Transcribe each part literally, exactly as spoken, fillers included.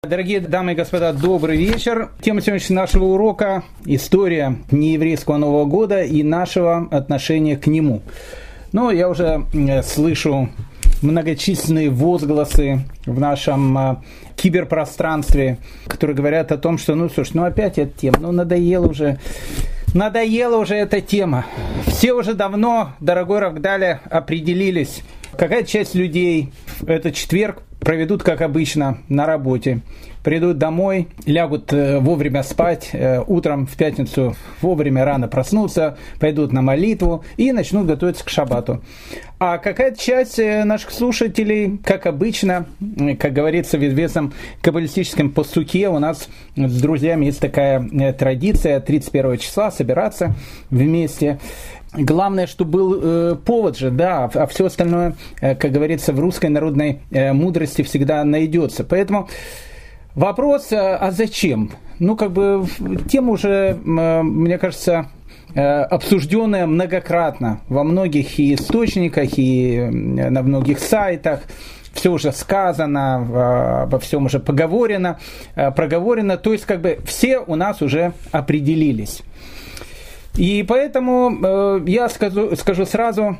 Дорогие дамы и господа, добрый вечер. Тема сегодняшнего нашего урока – история нееврейского Нового года и нашего отношения к нему. Ну, я уже слышу многочисленные возгласы в нашем киберпространстве, которые говорят о том, что, ну, слушай, ну опять эта тема, ну надоела уже, надоела уже эта тема. Все уже давно, дорогой Равгдаля, определились. Какая часть людей этот четверг проведут, как обычно, на работе, придут домой, лягут вовремя спать, утром в пятницу вовремя рано проснутся, пойдут на молитву и начнут готовиться к шаббату. А какая-то часть наших слушателей, как обычно, как говорится в известном каббалистическом пасуке, у нас с друзьями есть такая традиция тридцать первого числа собираться вместе. Главное, что был э, повод же, да, а все остальное, э, как говорится, в русской народной э, мудрости всегда найдется. Поэтому вопрос, э, а зачем? Ну, как бы, тема уже, э, мне кажется, э, обсужденная многократно во многих и источниках, и э, на многих сайтах. Все уже сказано, обо всем уже поговорено, э, проговорено. То есть, как бы, все у нас уже определились. И поэтому э, я скажу, скажу сразу,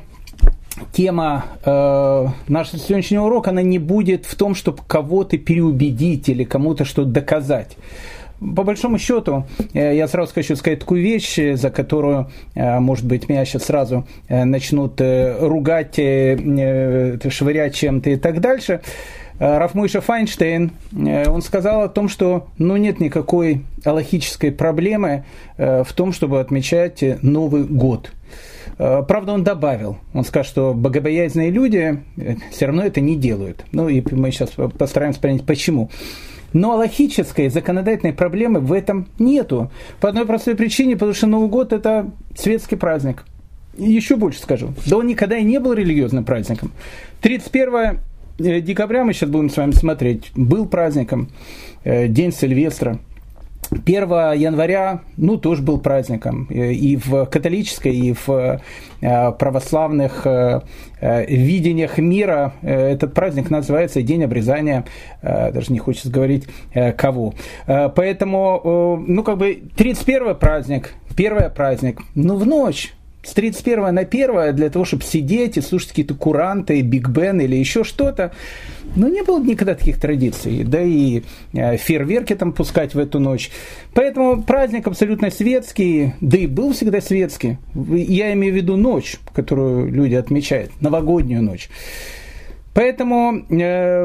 тема э, нашего сегодняшнего урока, она не будет в том, чтобы кого-то переубедить или кому-то что-то доказать. По большому счету, э, я сразу хочу сказать такую вещь, за которую, э, может быть, меня сейчас сразу э, начнут э, ругать, э, э, швырять чем-то и так дальше. Рав Мойше Файнштейн, он сказал о том, что ну, нет никакой алахической проблемы в том, чтобы отмечать Новый год. Правда, он добавил, он сказал, что богобоязненные люди все равно это не делают. Ну и мы сейчас постараемся понять, почему. Но алахической, законодательной проблемы в этом нету. По одной простой причине, потому что Новый год – это светский праздник. И еще больше скажу, да он никогда и не был религиозным праздником. тридцать первого декабря мы сейчас будем с вами смотреть, был праздником, День Сильвестра. первого января, ну, тоже был праздником. И в католической, и в православных видениях мира этот праздник называется День обрезания, даже не хочется говорить кого. Поэтому, ну, как бы, тридцать первый праздник, первый праздник, ну, в ночь. С тридцать первого на первое для того, чтобы сидеть и слушать какие-то куранты, Биг Бен или еще что-то. Но не было никогда таких традиций. Да и фейерверки там пускать в эту ночь. Поэтому праздник абсолютно светский, да и был всегда светский. Я имею в виду ночь, которую люди отмечают, новогоднюю ночь. Поэтому э,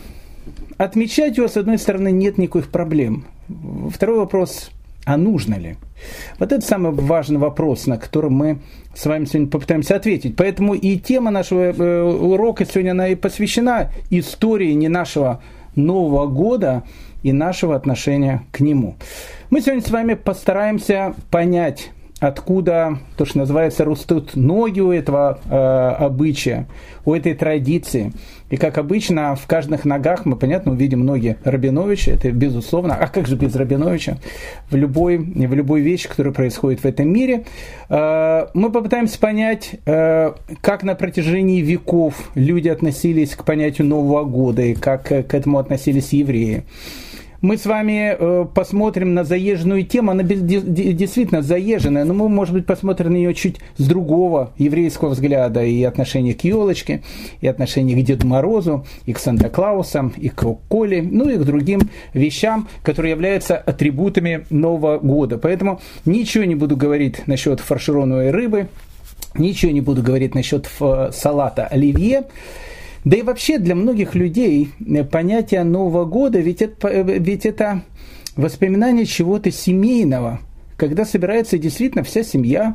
отмечать его, с одной стороны, нет никаких проблем. Второй вопрос – а нужно ли? Вот это самый важный вопрос, на который мы с вами сегодня попытаемся ответить. Поэтому и тема нашего урока сегодня она и посвящена истории не нашего Нового года и нашего отношения к нему. Мы сегодня с вами постараемся понять, откуда, то, что называется, растут ноги у этого э, обычая, у этой традиции. И, как обычно, в каждых ногах мы, понятно, увидим ноги Рабиновича, это безусловно. А как же без Рабиновича? В любой, в любой вещи, которая происходит в этом мире. Э, мы попытаемся понять, э, как на протяжении веков люди относились к понятию Нового года и как к этому относились евреи. Мы с вами э, посмотрим на заезженную тему, она действительно заезженная, но мы, может быть, посмотрим на нее чуть с другого еврейского взгляда, и отношение к елочке, и отношение к Деду Морозу, и к Санта-Клаусам, и к Коле, ну и к другим вещам, которые являются атрибутами Нового года. Поэтому ничего не буду говорить насчет фаршированной рыбы, ничего не буду говорить насчет салата оливье. Да и вообще для многих людей понятие Нового года, ведь это, ведь это воспоминание чего-то семейного, когда собирается действительно вся семья,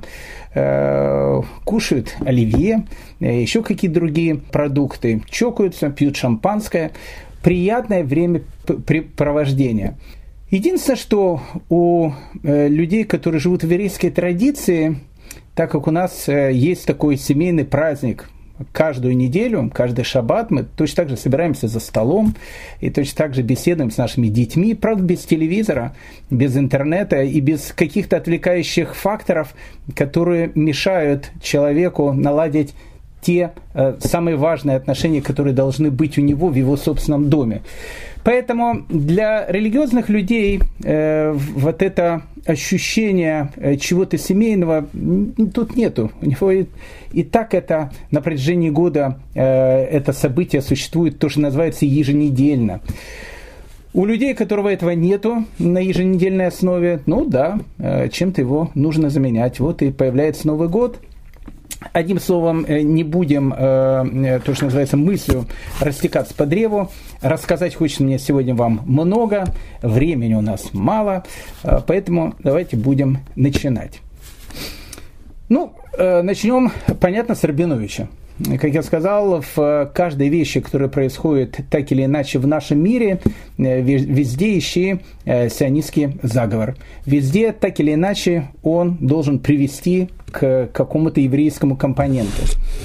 э, кушают оливье, э, еще какие-то другие продукты, чокаются, пьют шампанское. Приятное времяпрепровождение. Единственное, что у э, людей, которые живут в еврейской традиции, так как у нас э, есть такой семейный праздник, каждую неделю, каждый шаббат мы точно так же собираемся за столом и точно так же беседуем с нашими детьми, правда, без телевизора, без интернета и без каких-то отвлекающих факторов, которые мешают человеку наладить те самые важные отношения, которые должны быть у него в его собственном доме. Поэтому для религиозных людей э, вот это ощущение э, чего-то семейного тут нету. У него и, и так это на протяжении года э, это событие существует, то, что называется еженедельно. У людей, у которого этого нету на еженедельной основе, ну да, э, чем-то его нужно заменять. Вот и появляется Новый год. Одним словом, не будем, э, то, что называется, мыслью растекаться по древу. Рассказать хочется мне сегодня вам много, времени у нас мало, э, поэтому давайте будем начинать. Ну, э, начнем, понятно, с Рабиновича. Как я сказал, в каждой вещи, которая происходит так или иначе в нашем мире, везде ищи сионистский заговор. Везде так или иначе он должен привести к какому-то еврейскому компоненту.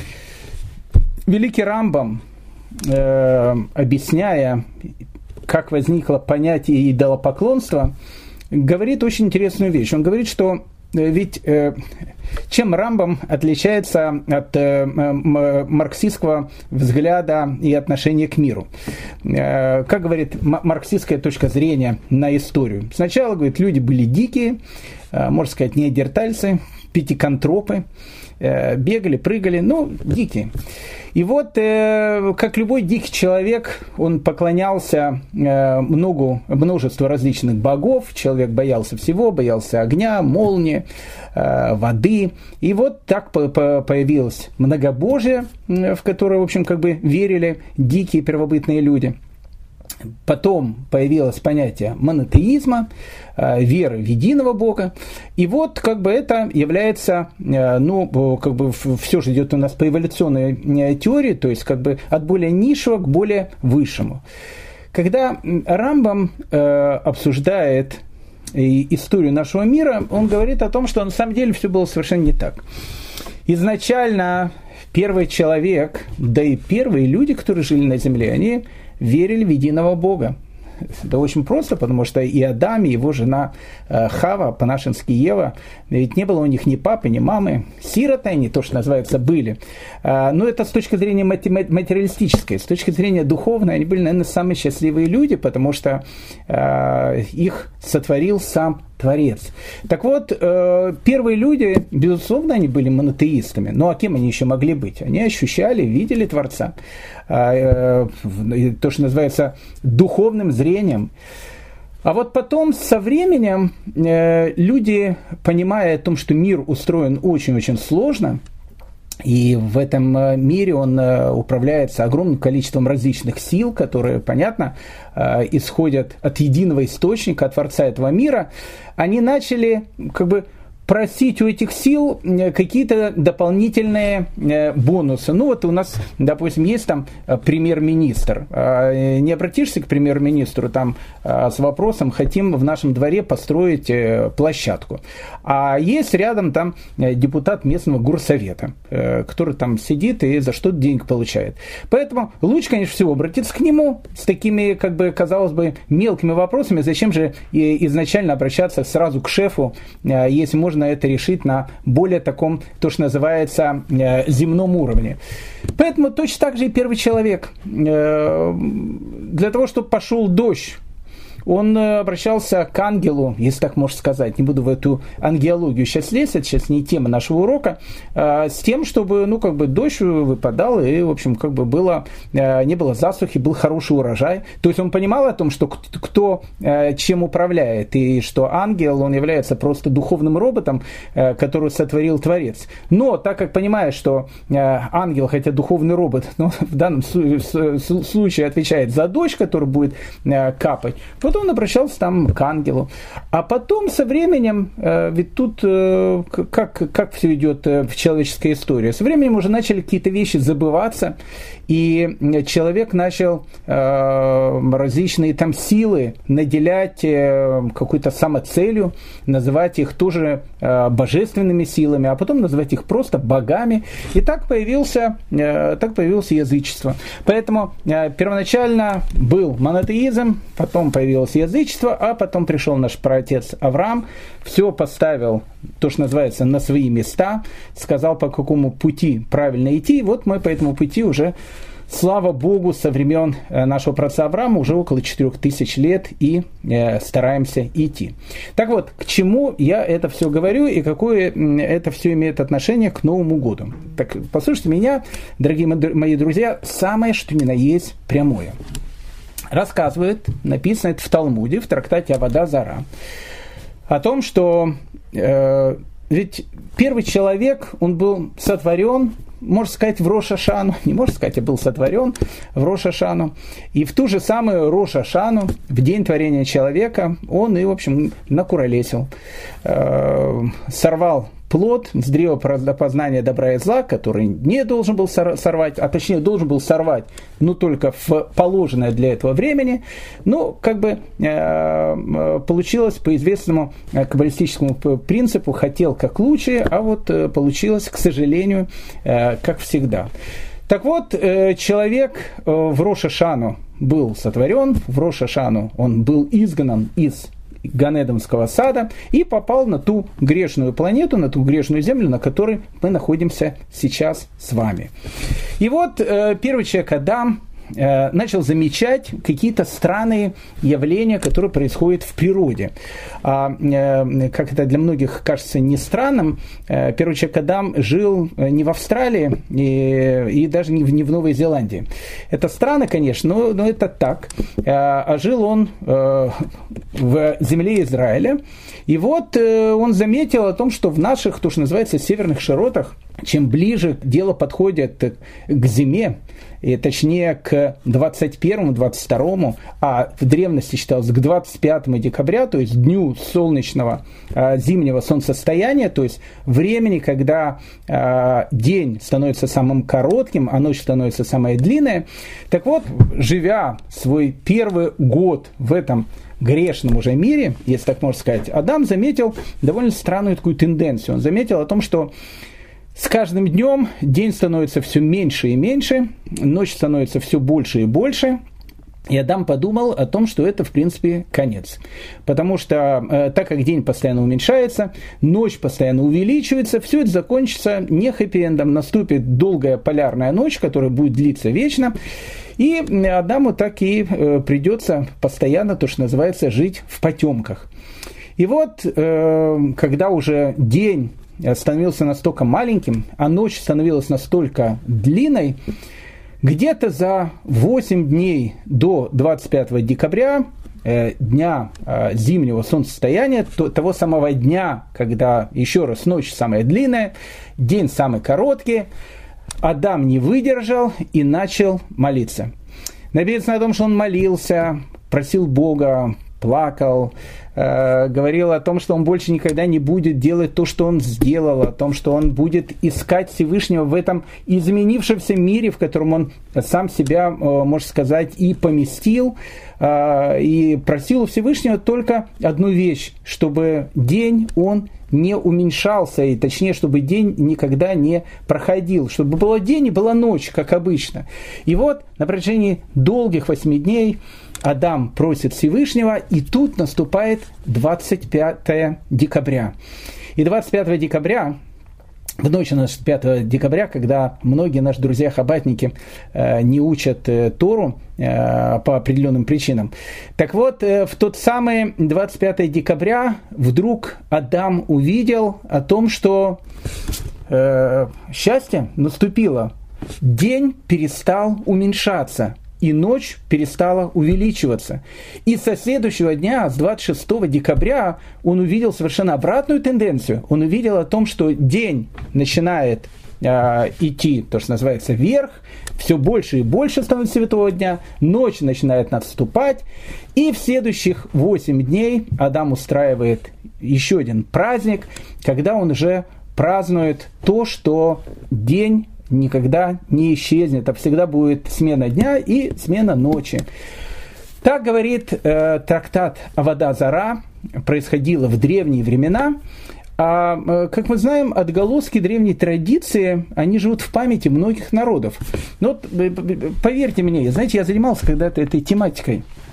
Великий Рамбам, э, объясняя, как возникло понятие идолопоклонства, говорит очень интересную вещь. Он говорит, что ведь э, чем Рамбам отличается от э, марксистского взгляда и отношения к миру? Э, как говорит марксистская точка зрения на историю? Сначала, говорит, люди были дикие, э, можно сказать, неандертальцы, пятикантропы, э, бегали, прыгали, ну, дикие. И вот, э, как любой дикий человек, он поклонялся э, многу, множеству различных богов. Человек боялся всего, боялся огня, молнии, э, воды. И вот так по- по- появилось многобожие, в которое, в общем, как бы верили дикие первобытные люди. Потом появилось понятие монотеизма, веры в единого Бога. И вот как бы это является, ну, как бы все же идет у нас по эволюционной теории, то есть как бы от более низшего к более высшему. Когда Рамбам обсуждает историю нашего мира, он говорит о том, что на самом деле все было совершенно не так. Изначально первый человек, да и первые люди, которые жили на земле, они верили в единого Бога. Это очень просто, потому что и Адам, и его жена Хава, по-нашенски Ева, ведь не было у них ни папы, ни мамы. Сироты они, то, что называется, были. Но это с точки зрения материалистической, с точки зрения духовной, они были, наверное, самые счастливые люди, потому что их сотворил сам Творец. Так вот, первые люди, безусловно, они были монотеистами. Ну, а кем они еще могли быть? Они ощущали, видели Творца. То, что называется духовным зрением. А вот потом, со временем, люди, понимая о том, что мир устроен очень-очень сложно, и в этом мире он управляется огромным количеством различных сил, которые, понятно, исходят от единого источника, от Творца этого мира, они начали как бы просить у этих сил какие-то дополнительные бонусы. Ну вот у нас, допустим, есть там премьер-министр. Не обратишься к премьер-министру там с вопросом: хотим в нашем дворе построить площадку. А есть рядом там депутат местного горсовета, который там сидит и за что-то денег получает. Поэтому лучше, конечно, всего обратиться к нему с такими, как бы, казалось бы, мелкими вопросами. Зачем же изначально обращаться сразу к шефу, если можно это решить на более таком, то, что называется, земном уровне. Поэтому точно так же и первый человек. Для того, чтобы пошел дождь, он обращался к ангелу, если так можно сказать, не буду в эту ангеологию сейчас лезть, это сейчас не тема нашего урока, с тем, чтобы, ну, как бы дождь выпадал, и, в общем, как бы было, не было засухи, был хороший урожай. То есть он понимал о том, что кто чем управляет, и что ангел, он является просто духовным роботом, который сотворил Творец. Но, так как понимает, что ангел, хотя духовный робот, но в данном случае отвечает за дождь, который будет капать, вот он обращался там к ангелу. А потом со временем, э, ведь тут э, как, как все идет э, в человеческой истории, со временем уже начали какие-то вещи забываться, и человек начал э, различные там силы наделять э, какой-то самоцелью, называть их тоже э, божественными силами, а потом называть их просто богами. И так появился, э, так появилось язычество. Поэтому э, первоначально был монотеизм, потом появился началось язычество, а потом пришел наш праотец Авраам, все поставил, то, что называется, на свои места, сказал, по какому пути правильно идти, и вот мы по этому пути уже, слава Богу, со времен нашего праотца Авраама уже около четырех тысяч лет и э, стараемся идти. Так вот, к чему я это все говорю и какое это все имеет отношение к Новому году? Так, послушайте меня, дорогие мои друзья, самое, что ни на есть, прямое. Рассказывает, написано это в Талмуде, в трактате Авода Зара, о том, что э, ведь первый человек, он был сотворен, можно сказать, в Рош ха-Шану, не можно сказать, а был сотворен в Рош ха-Шану. И в ту же самую Рош ха-Шану, в день творения человека, он и, в общем, накуролесил, э, сорвал плод с древа познания добра и зла, который не должен был сорвать, а точнее должен был сорвать, но только в положенное для этого времени. Ну, как бы э, получилось по известному каббалистическому принципу, хотел как лучше, а вот э, получилось, к сожалению, э, как всегда. Так вот, э, человек э, в Рош ха-Шану был сотворен, в Рош ха-Шану он был изгнан из Ганедомского сада и попал на ту грешную планету, на ту грешную землю, на которой мы находимся сейчас с вами. И вот э, первый человек Адам э, начал замечать какие-то странные явления, которые происходят в природе. А, э, как это для многих кажется не странным, э, первый человек Адам жил не в Австралии и, и даже не в, не в Новой Зеландии. Это странно, конечно, но, но это так. Э, а жил он э, в земле Израиля. И вот э, он заметил о том, что в наших, то, что называется, северных широтах, чем ближе дело подходит к зиме, и точнее к двадцать первому двадцать второму, а в древности считалось к двадцать пятому декабря, то есть дню солнечного э, зимнего солнцестояния, то есть времени, когда э, день становится самым коротким, а ночь становится самая длинная. Так вот, живя свой первый год в этом грешном уже мире, если так можно сказать, Адам заметил довольно странную такую тенденцию. Он заметил о том, что с каждым днем день становится все меньше и меньше, ночь становится все больше и больше. И Адам подумал о том, что это, в принципе, конец. Потому что, э, так как день постоянно уменьшается, ночь постоянно увеличивается, все это закончится не хэппи-эндом, наступит долгая полярная ночь, которая будет длиться вечно. И Адаму так и э, придется постоянно, то, что называется, жить в потемках. И вот, э, когда уже день становился настолько маленьким, а ночь становилась настолько длинной, где-то за восемь дней до двадцать пятого декабря, э, дня э, зимнего солнцестояния, то, того самого дня, когда, еще раз, ночь самая длинная, день самый короткий, Адам не выдержал и начал молиться. Написано о том, что он молился, просил Бога, плакал, э, говорил о том, что он больше никогда не будет делать то, что он сделал, о том, что он будет искать Всевышнего в этом изменившемся мире, в котором он сам себя, э, можно сказать, и поместил, э, и просил у Всевышнего только одну вещь, чтобы день он не уменьшался, и точнее, чтобы день никогда не проходил, чтобы было день и была ночь, как обычно. И вот на протяжении долгих восьми дней Адам просит Всевышнего, и тут наступает двадцать пятого декабря. И двадцать пятого декабря, в ночь на двадцать пятого декабря, когда многие наши друзья-хаббатники э, не учат э, Тору э, по определенным причинам, так вот, э, в тот самый двадцать пятого декабря вдруг Адам увидел о том, что э, счастье наступило. День перестал уменьшаться, и ночь перестала увеличиваться. И со следующего дня, с двадцать шестого декабря, он увидел совершенно обратную тенденцию. Он увидел о том, что день начинает э, идти, то, что называется, вверх, все больше и больше становится светового дня, ночь начинает наступать, и в следующих восемь дней Адам устраивает еще один праздник, когда он уже празднует то, что день никогда не исчезнет, а всегда будет смена дня и смена ночи. Так говорит э, трактат Авода Зара, происходило в древние времена. А, э, как мы знаем, отголоски древней традиции, они живут в памяти многих народов. Но вот, поверьте мне, знаете, я занимался когда-то этой тематикой.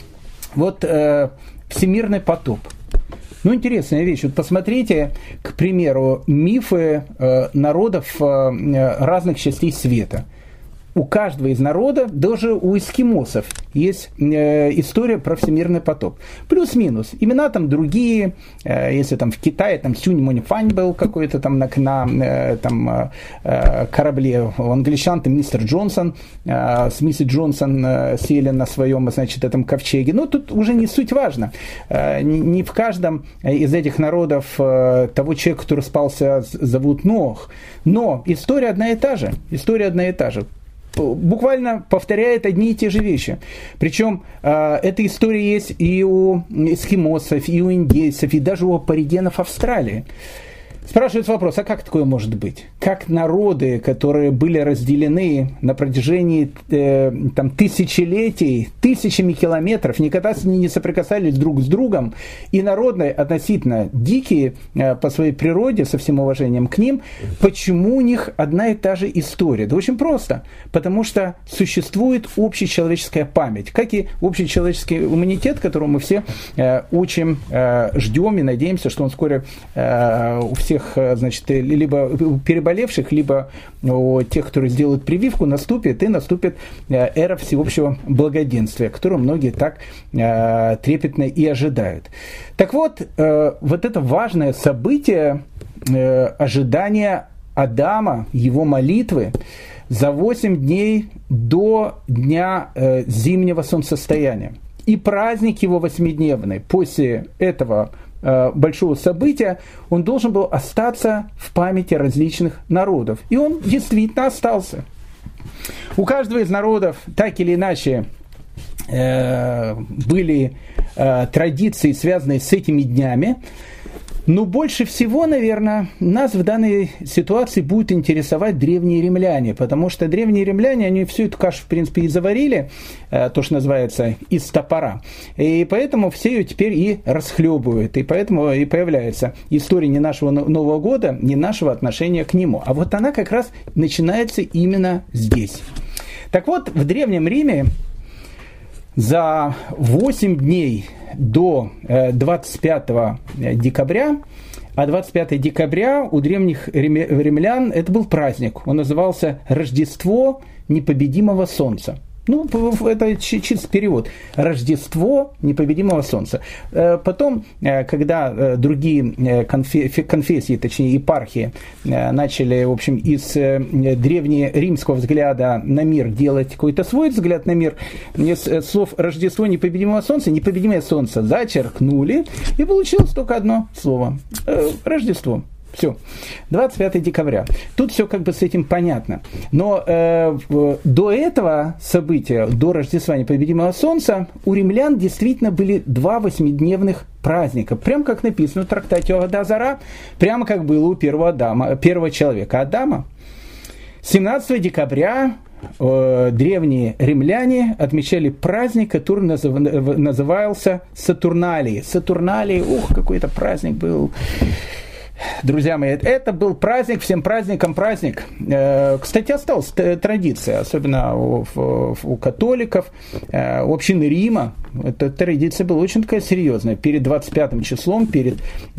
Вот э, всемирный потоп. Ну, интересная вещь. Вот посмотрите, к примеру, мифы э, народов э, разных частей света. У каждого из народов, даже у эскимосов, есть э, история про всемирный потоп. Плюс-минус. Имена там другие. Э, если там в Китае там Сюнь Мунь Фань был какой-то там на, на э, там, э, корабле. У англичан там мистер Джонсон э, с миссис Джонсон э, сели на своем, значит, этом ковчеге. Но тут уже не суть важно. Э, не, не в каждом из этих народов э, того человека, который спался, зовут Нох. Но история одна и та же. История одна и та же. Буквально повторяет одни и те же вещи. Причем э, эта история есть и у эскимосов, и у индейцев, и даже у аборигенов Австралии. Спрашивается вопрос, а как такое может быть? Как народы, которые были разделены на протяжении э, там, тысячелетий, тысячами километров, никогда не соприкасались друг с другом, и народы относительно дикие э, по своей природе, со всем уважением к ним, почему у них одна и та же история? Да очень просто. Потому что существует общечеловеческая память, как и общечеловеческий иммунитет, которого мы все э, очень э, ждем и надеемся, что он вскоре э, у всех, значит, либо переболевших, либо у тех, которые сделают прививку, наступит, и наступит эра всеобщего благоденствия, которую многие так э, трепетно и ожидают. Так вот, э, вот это важное событие э, ожидания Адама, его молитвы, за восемь дней до дня э, зимнего солнцестояния. И праздник его восьмидневный после этого большого события, он должен был остаться в памяти различных народов. И он действительно остался. У каждого из народов так или иначе э, были э, традиции, связанные с этими днями. Но больше всего, наверное, нас в данной ситуации будут интересовать древние римляне, потому что древние римляне, они всю эту кашу, в принципе, и заварили, то, что называется, из топора. И поэтому все ее теперь и расхлебывают. И поэтому и появляется история не нашего Нового года, не нашего отношения к нему. А вот она как раз начинается именно здесь. Так вот, в Древнем Риме за восемь дней до двадцать пятого декабря, а двадцать пятого декабря у древних римлян это был праздник. Он назывался «Рождество непобедимого солнца». Ну, это чистый перевод. Рождество непобедимого солнца. Потом, когда другие конфессии, точнее епархии, начали, в общем, из древнеримского взгляда на мир делать какой-то свой взгляд на мир, из слов «Рождество непобедимого солнца», «непобедимое солнце» зачеркнули, и получилось только одно слово – «Рождество». Все, двадцать пятого декабря. Тут все как бы с этим понятно. Но э, до этого события, до Рождества непобедимого солнца, у римлян действительно были два восьмидневных праздника. Прям как написано в трактате Avodah Zarah, прямо как было у первого, Адама, первого человека Адама. семнадцатого декабря э, древние римляне отмечали праздник, который назыв, назывался Сатурналии. Сатурналии, ух, какой-то праздник был. Друзья мои, это был праздник, всем праздникам праздник. Кстати, осталась традиция, особенно у, у католиков, у общины Рима. Эта традиция была очень такая серьезная. Перед двадцать пятым числом, перед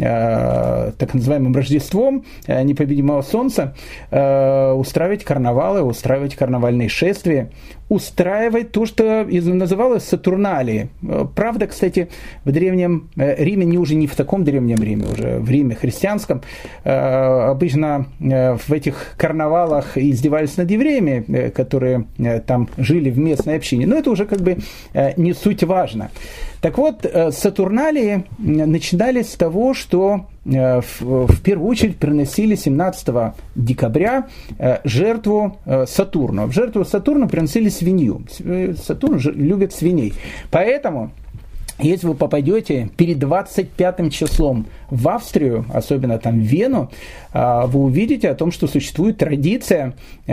так называемым Рождеством непобедимого солнца, устраивать карнавалы, устраивать карнавальные шествия, устраивать то, что называлось Сатурналии. Правда, кстати, в Древнем Риме, не уже не в таком Древнем Риме, уже в Риме христианском, обычно в этих карнавалах издевались над евреями, которые там жили в местной общине. Но это уже как бы не суть важно. Так вот, Сатурналии начинались с того, что в первую очередь приносили семнадцатого декабря жертву Сатурну. В жертву Сатурну приносили свинью. Сатурн любит свиней. Поэтому Если вы попадете перед двадцать пятым числом в Австрию, особенно там в Вену, вы увидите о том, что существует традиция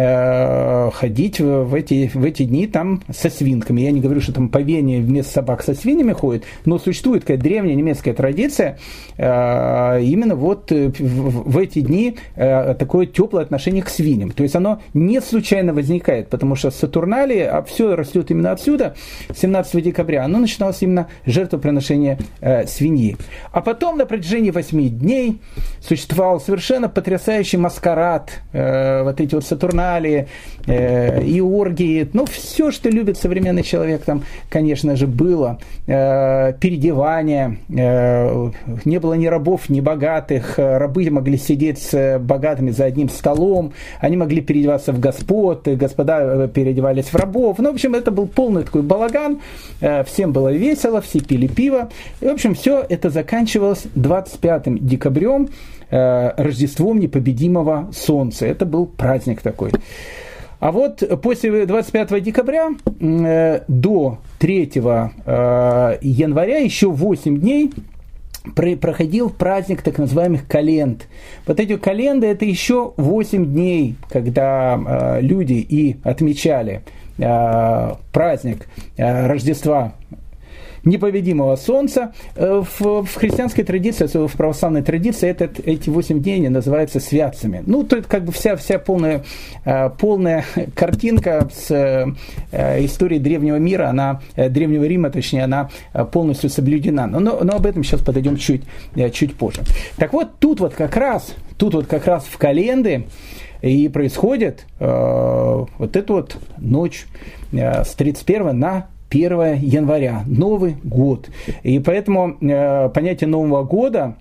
ходить в эти, в эти дни там со свинками. Я не говорю, что там по Вене вместо собак со свиньями ходят, но существует такая древняя немецкая традиция, именно вот в эти дни такое теплое отношение к свиньям. То есть оно не случайно возникает, потому что Сатурналия, а все растет именно отсюда, семнадцатого декабря, оно начиналось именно жертвоприношение э, свиньи. А потом на протяжении восьми дней существовал совершенно потрясающий маскарад, э, вот эти вот Сатурналии, э, и оргии, ну, все, что любит современный человек, там, конечно же, было. Э, переодевание, э, не было ни рабов, ни богатых, рабы могли сидеть с богатыми за одним столом, они могли переодеваться в господ, господа переодевались в рабов. Ну, в общем, это был полный такой балаган, э, всем было весело, все пили пиво. И, в общем, все это заканчивалось двадцать пятым декабрем, э, Рождеством непобедимого Солнца. Это был праздник такой. А вот после двадцать пятого декабря э, до третьего э, января, еще восемь дней, проходил праздник так называемых календ. Вот эти календы — это еще восемь дней, когда э, люди и отмечали э, праздник э, Рождества непобедимого Солнца. В, в христианской традиции, в православной традиции этот, эти восемь дней называются святцами. Ну, то это как бы вся, вся полная, полная картинка с историей древнего мира, она, древнего Рима, точнее, она полностью соблюдена. Но, но об этом сейчас подойдем чуть, чуть позже. Так вот, тут вот как раз, тут вот как раз в календы и происходит э, вот эта вот ночь э, с тридцать первого на первого января, Новый год. И поэтому э, понятие Нового года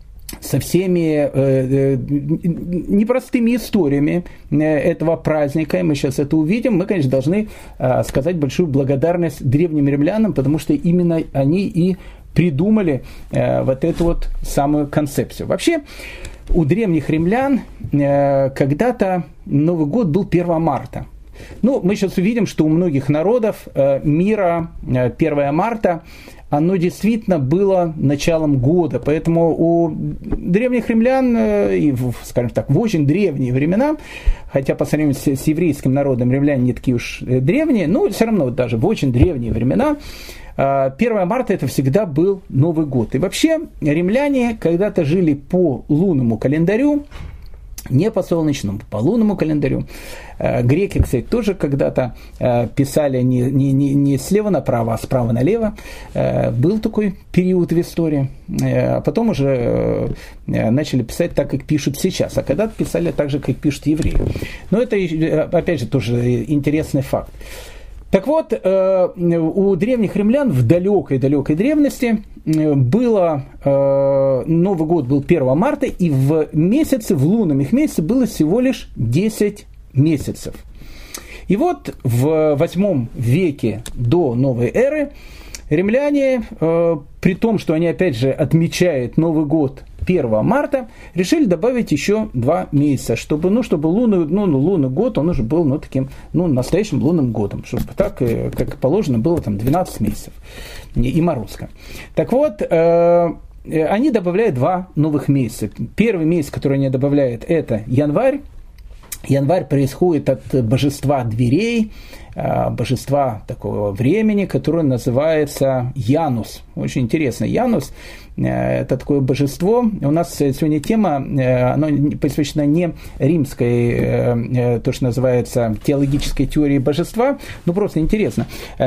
со всеми э, э, непростыми историями э, этого праздника, и мы сейчас это увидим, мы, конечно, должны э, сказать большую благодарность древним римлянам, потому что именно они и придумали э, вот эту вот самую концепцию. Вообще, у древних римлян э, когда-то Новый год был первого марта. Ну, мы сейчас увидим, что у многих народов э, мира э, первого марта, оно действительно было началом года. Поэтому у древних римлян, э, и, в, скажем так, в очень древние времена, хотя по сравнению с, с еврейским народом римляне не такие уж древние, но все равно даже в очень древние времена э, первого марта это всегда был Новый год. И вообще римляне когда-то жили по лунному календарю, не по солнечному, по лунному календарю. Греки, кстати, тоже когда-то писали не, не, не, не слева направо, а справа налево. Был такой период в истории. А потом уже начали писать так, как пишут сейчас. А когда-то писали так же, как пишут евреи. Но это, опять же, тоже интересный факт. Так вот, у древних римлян в далекой-далекой древности было, Новый год был первого марта, и в месяце, в лунном их месяце было всего лишь десять месяцев. И вот в восьмом веке до новой эры римляне, при том, что они опять же отмечают Новый год первого марта, решили добавить еще два месяца, чтобы, ну, чтобы лунный, ну, лунный год, он уже был, ну, таким, ну, настоящим лунным годом, чтобы так, как положено, было там двенадцать месяцев и морозко. Так вот, э, они добавляют два новых месяца. Первый месяц, который они добавляют, это январь. Январь происходит от божества дверей, божества такого времени, которое называется Янус. Очень интересно. Янус – это такое божество. У нас сегодня тема, она посвящена не римской, то, что называется теологической теории божества, но просто интересно.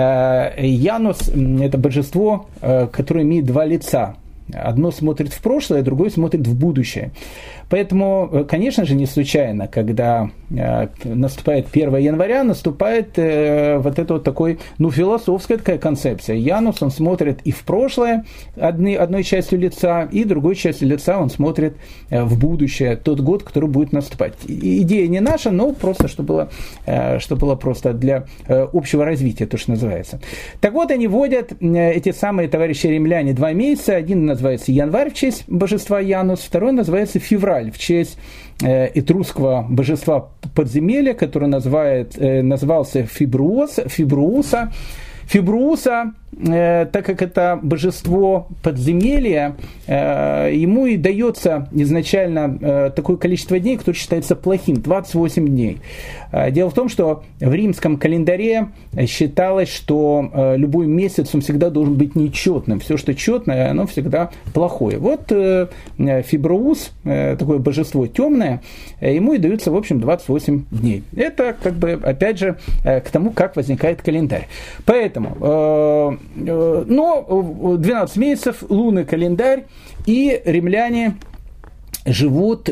Янус – это божество, которое имеет два лица. Одно смотрит в прошлое, другое смотрит в будущее. Поэтому, конечно же, не случайно, когда э, наступает первого января, наступает э, вот это вот такой, ну, философская такая концепция. Янус, он смотрит и в прошлое одни, одной частью лица, и другой частью лица он смотрит э, в будущее, тот год, который будет наступать. И, идея не наша, но просто, что было, э, что было просто для э, общего развития, то, что называется. Так вот, они вводят э, эти самые товарищи римляне два месяца. Один называется январь в честь божества Янус, второй называется февраль в честь э, этрусского божества подземелья, который называет, э, назывался Фибруос, Фибруса. Фибруса так как это божество подземелья, ему и дается изначально такое количество дней, которое считается плохим, двадцать восемь дней. Дело в том, что в римском календаре считалось, что любой месяц он всегда должен быть нечетным. Все, что четное, оно всегда плохое. Вот Фебруус, такое божество темное, ему и даются, в общем, двадцать восемь дней. Это, как бы, опять же, к тому, как возникает календарь. Поэтому, но двенадцать месяцев, лунный календарь, и римляне живут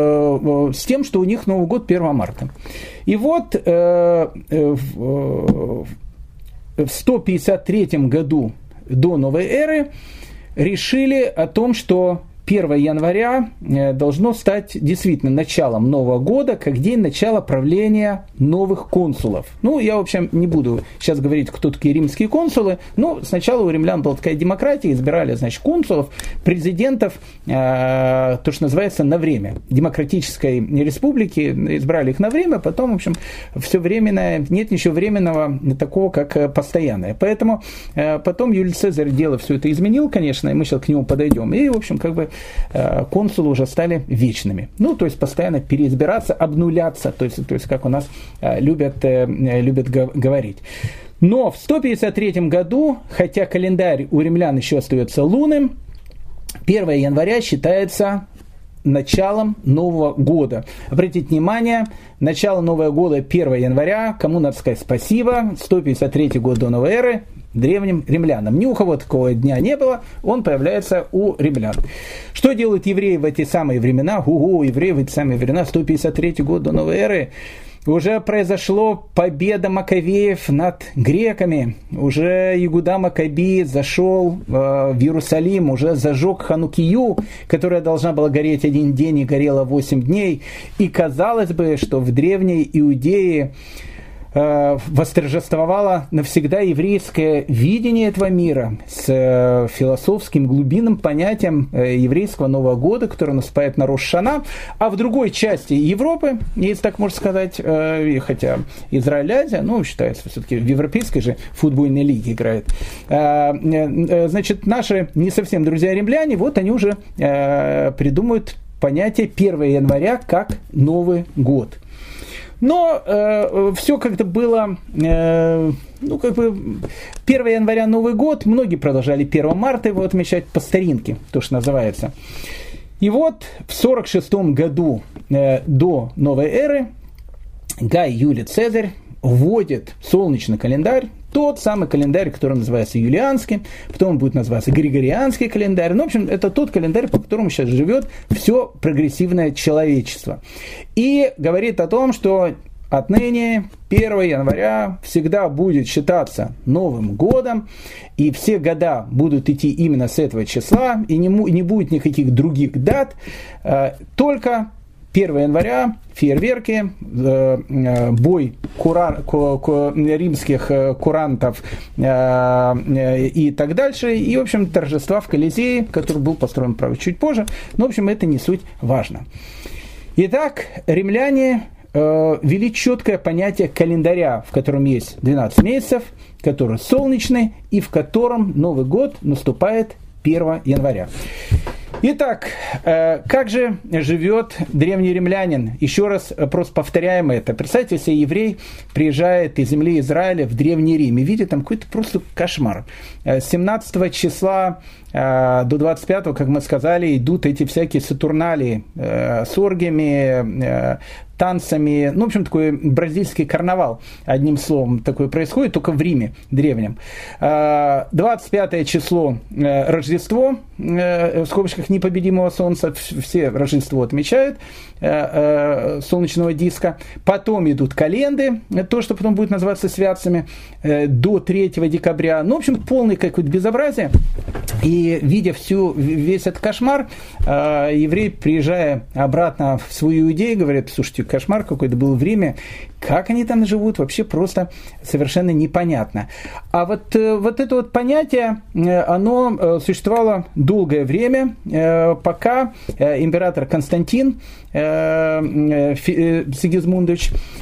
э, с тем, что у них Новый год первого марта. И вот э, э, в сто пятьдесят третьем году до новой эры решили о том, что первого января должно стать действительно началом Нового года, как день начала правления новых консулов. Ну, я, в общем, не буду сейчас говорить, кто такие римские консулы, но сначала у римлян была такая демократия, избирали, значит, консулов, президентов, э, то, что называется, на время. Демократической республики избрали их на время, потом, в общем, все временное, нет ничего временного такого, как постоянное. Поэтому э, потом Юлий Цезарь дело все это изменил, конечно, и мы сейчас к нему подойдем. И, в общем, как бы консулы уже стали вечными. Ну, то есть постоянно переизбираться, обнуляться, то есть, то есть как у нас любят, любят говорить. Но в сто пятьдесят третьем году, хотя календарь у римлян еще остается лунным, первого января считается началом Нового года. Обратите внимание, начало Нового года первого января, кому надо сказать спасибо, сто пятьдесят третий год до новой эры, древним римлянам. Ни у кого такого дня не было, он появляется у римлян. Что делают евреи в эти самые времена? Ого, евреи в эти самые времена, сто пятьдесят третий год до новой эры. Уже произошла победа Маковеев над греками. Уже Иуда Маккаби зашел э, в Иерусалим, уже зажег Ханукию, которая должна была гореть один день и горела восемь дней. И казалось бы, что в древней Иудее э, восторжествовало навсегда еврейское видение этого мира с э, философским глубинным понятием э, еврейского Нового года, который наступает на Рош Шана, а в другой части Европы, если так можно сказать, э, хотя Израиль, Азия, ну, считается все-таки в европейской же футбольной лиге играет, э, э, значит, наши не совсем друзья-римляне, вот они уже э, придумают понятие первого января как Новый год. Но э, все как-то было, э, ну, как бы, первого января Новый год, многие продолжали первого марта его отмечать по старинке, то, что называется. И вот в сорок шестом году э, до новой эры Гай Юлий Цезарь вводит солнечный календарь, тот самый календарь, который называется юлианский, потом он будет называться григорианский календарь. Ну, в общем, это тот календарь, по которому сейчас живет все прогрессивное человечество. И говорит о том, что отныне первого января всегда будет считаться Новым годом, и все года будут идти именно с этого числа, и не, не будет никаких других дат, только первого января фейерверки, бой кура, ку, ку, римских курантов и так дальше. И, в общем, торжества в Колизее, который был построен, правда, чуть позже. Но, в общем, это не суть важно. Итак, римляне ввели четкое понятие календаря, в котором есть двенадцать месяцев, который солнечный и в котором Новый год наступает первого января. Итак, как же живет древний римлянин? Еще раз просто повторяем это. Представьте себе, еврей приезжает из земли Израиля в Древний Рим и видит там какой-то просто кошмар. С семнадцатого числа до двадцать пятого, как мы сказали, идут эти всякие сатурналии с оргиями, танцами, ну, в общем, такой бразильский карнавал, одним словом, такое происходит, только в Риме древнем. двадцать пятое число Рождество, в скобочках непобедимого солнца, все Рождество отмечают, солнечного диска. Потом идут календы, то, что потом будет называться святцами, до третьего декабря. Ну, в общем, полный какое-то безобразие. И видя всю, весь этот кошмар, еврей, приезжая обратно в свою Иудею, говорит: слушайте, кошмар какой-то был в Риме, как они там живут, вообще просто совершенно непонятно. А вот, вот это вот понятие, оно существовало долгое время, пока император Константин Сигизмундович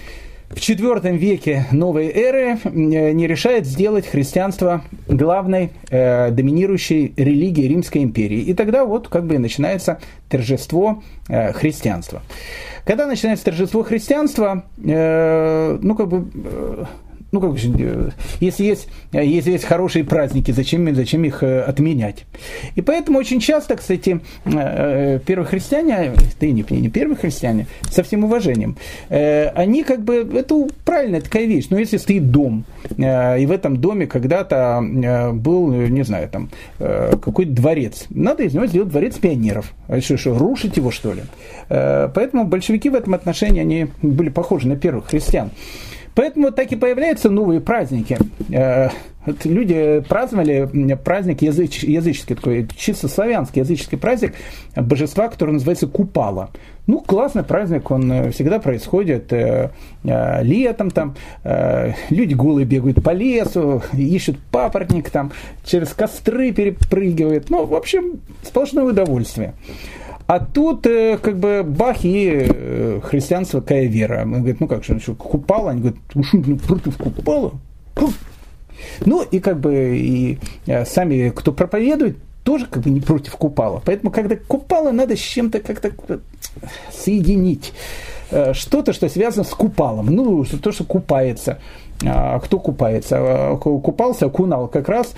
в четвёртом веке новой эры не решает сделать христианство главной э, доминирующей религией Римской империи. И тогда вот как бы начинается торжество э, христианства. Когда начинается торжество христианства, э, ну как бы... Э, Ну, как же, если есть, если есть хорошие праздники, зачем, зачем их отменять? И поэтому очень часто, кстати, первые христиане, да и не, не первые христиане, со всем уважением, они как бы, это правильная такая вещь, но если стоит дом, и в этом доме когда-то был, не знаю, там, какой-то дворец, надо из него сделать дворец пионеров. А что, что, рушить его, что ли? Поэтому большевики в этом отношении, они были похожи на первых христиан. Поэтому так и появляются новые праздники. Люди праздновали праздник языч, языческий, такой чисто славянский языческий праздник божества, который называется Купала. Ну, классный праздник, он всегда происходит летом, там, люди голые бегают по лесу, ищут папоротник, там, через костры перепрыгивают. Ну, в общем, сплошное удовольствие. А тут как бы бах и христианство, какая вера. Он говорит, ну как же, что, Купала? Они говорят, ну что, против Купала? Ну и как бы и сами, кто проповедует, тоже как бы не против Купала. Поэтому когда Купала надо с чем-то как-то соединить. Что-то, что связано с Купалом. Ну, то, что купается. А кто купается? Купался, окунал как раз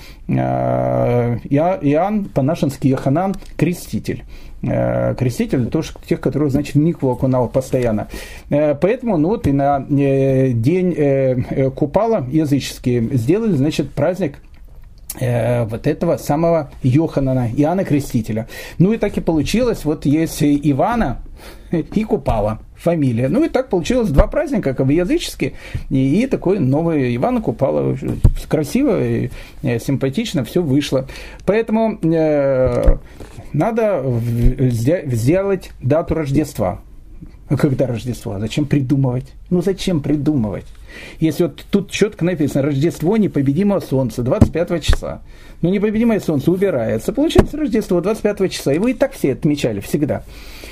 Иоанн, по-нашенски Йоханан, креститель. Креститель, тоже тех, которых, значит, в микву окунал постоянно. Поэтому, ну вот и на день Купала языческий сделали, значит, праздник вот этого самого Йоханана, Иоанна Крестителя. Ну и так и получилось, вот есть Ивана и Купала фамилия. Ну и так получилось два праздника, как бы языческие, и, и такой новый Ивана Купала. Красиво и симпатично все вышло. Поэтому э, надо сделать дату Рождества. Когда Рождество? Зачем придумывать? Ну зачем придумывать? Если вот тут четко написано Рождество непобедимого солнца двадцать пятого числа. Но непобедимое солнце убирается. Получается Рождество двадцать пятого числа. Его и так все отмечали всегда.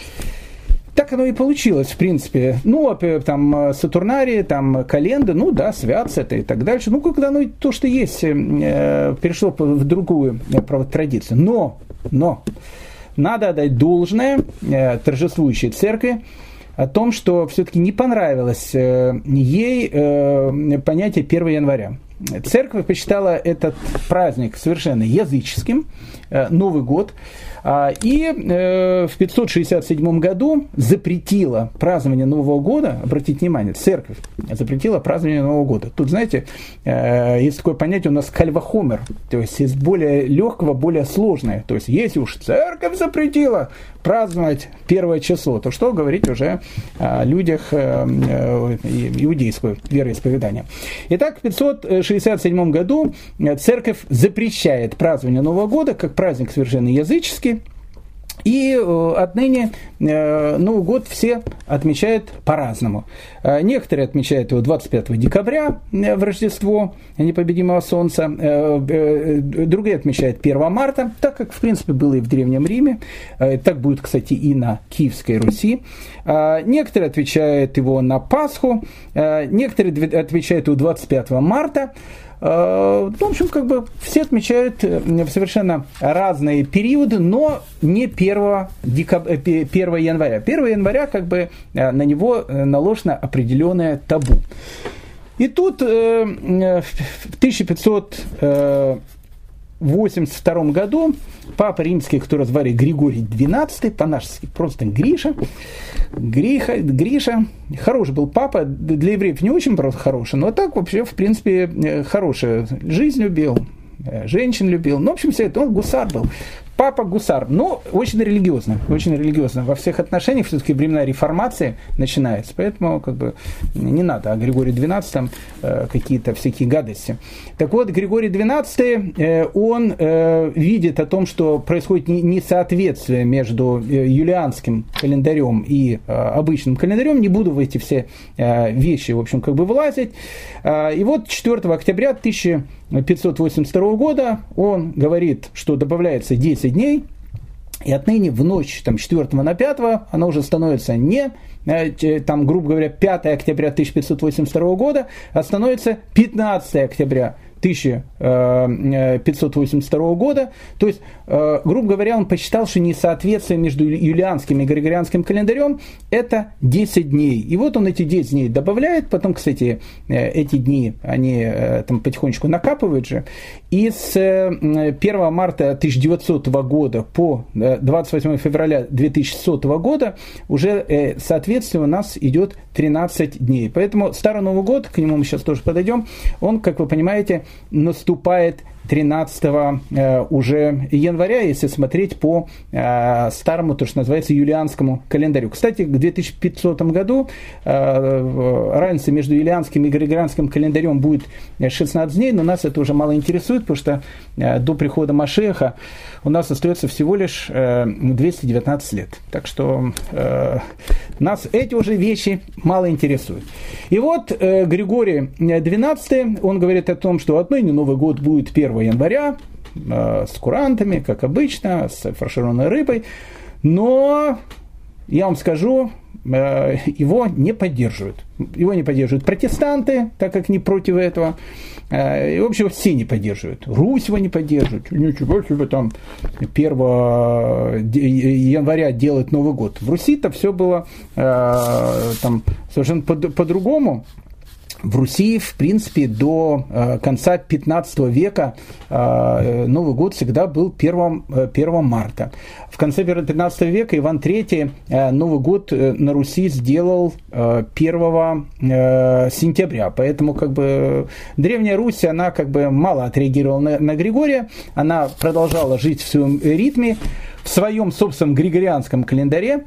Так оно и получилось, в принципе. Ну, там Сатурнарии, там календа, ну да, святцы это и так дальше. Ну, когда оно то, что есть, перешло в другую традицию. Но, но, надо отдать должное торжествующей церкви о том, что все-таки не понравилось ей понятие первого января. Церковь посчитала этот праздник совершенно языческим, Новый год, и в пятьсот шестьдесят седьмом году запретила празднование Нового года, обратите внимание, церковь запретила празднование Нового года. Тут, знаете, есть такое понятие у нас кальвахомер, то есть из более легкого, более сложное. То есть если уж церковь запретила праздновать первое число, то что говорить уже о людях иудейского вероисповедания. Итак, в пятьсот шестьдесят седьмом году церковь запрещает празднование Нового года как праздник совершенно языческий. И отныне Новый год все отмечают по-разному. Некоторые отмечают его двадцать пятого декабря в Рождество непобедимого солнца, другие отмечают первого марта, так как, в принципе, было и в Древнем Риме. Так будет, кстати, и на Киевской Руси. Некоторые отвечают его на Пасху, некоторые отвечают его двадцать пятого марта. В общем, как бы все отмечают в совершенно разные периоды, но не первого января. первого января как бы на него наложено определенное табу. И тут в тысяча пятьсот восемьдесят втором году папа римский, которого звали Григорий двенадцатый, по-нашему просто Гриша, Гриха, Гриша, хороший был папа, для евреев не очень просто хороший, но так вообще, в принципе, хорошая жизнь любил, женщин любил, ну, в общем, все это, он гусар был. Папа гусар, но очень религиозно, очень религиозно. Во всех отношениях все-таки времена реформации начинается, поэтому как бы не надо о Григории двенадцатом э, какие-то всякие гадости. Так вот, Григорий двенадцатый, э, он э, видит о том, что происходит несоответствие между юлианским календарем и э, обычным календарем. Не буду в эти все э, вещи, в общем, как бы влазить. Э, и вот четвёртого октября тысяча пятьсот восемьдесят второго года он говорит, что добавляется десять дней, И отныне в ночь там, с четвёртого на пятое она уже становится не, там, грубо говоря, пятое октября тысяча пятьсот восемьдесят второго года, а становится пятнадцатое октября тысяча пятьсот восемьдесят второго года. То есть, грубо говоря, он посчитал, что несоответствие между юлианским и григорианским календарем – это десять дней. И вот он эти десять дней добавляет, потом, кстати, эти дни, они там потихонечку накапывают же. И с первого марта тысяча девятисотого года по двадцать восьмого февраля две тысячи сотого года уже, соответственно, у нас идет тринадцать дней. Поэтому Старый Новый год, к нему мы сейчас тоже подойдем, он, как вы понимаете, наступает тринадцатого э, уже января, если смотреть по э, старому, то, что называется, юлианскому календарю. Кстати, к две тысячи пятисотому году э, разница между юлианским и григорианским календарем будет шестнадцать дней, но нас это уже мало интересует, потому что э, до прихода Машиаха у нас остается всего лишь э, двести девятнадцать лет. Так что э, нас эти уже вещи мало интересуют. И вот э, Григорий двенадцатый, он говорит о том, что отныне Новый год будет первого января, э, с курантами, как обычно, с фаршированной рыбой, но я вам скажу, э, его не поддерживают. Его не поддерживают протестанты, так как не против этого. Э, и, в общем, все не поддерживают. Русь его не поддерживает. Ничего себе там первого января делать Новый год. В Руси-то все было э, там совершенно по- по-другому. В Руси, в принципе, до э, конца пятнадцатого века э, Новый год всегда был первого марта. В конце пятнадцатого века Иван третий э, Новый год на Руси сделал э, первого сентября. Поэтому как бы Древняя Русь, она как бы мало отреагировала на, на Григория. Она продолжала жить в своем ритме, в своем собственном григорианском календаре.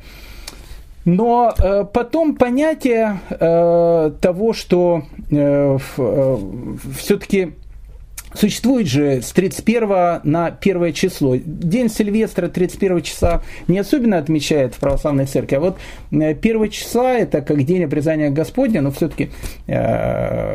Но э, потом понятие э, того, что э, э, все-таки существует же с тридцать первого на первое число. День Сильвестра тридцать первого числа не особенно отмечает в православной церкви, а вот первого числа это как день обрезания Господня, но все-таки... Э,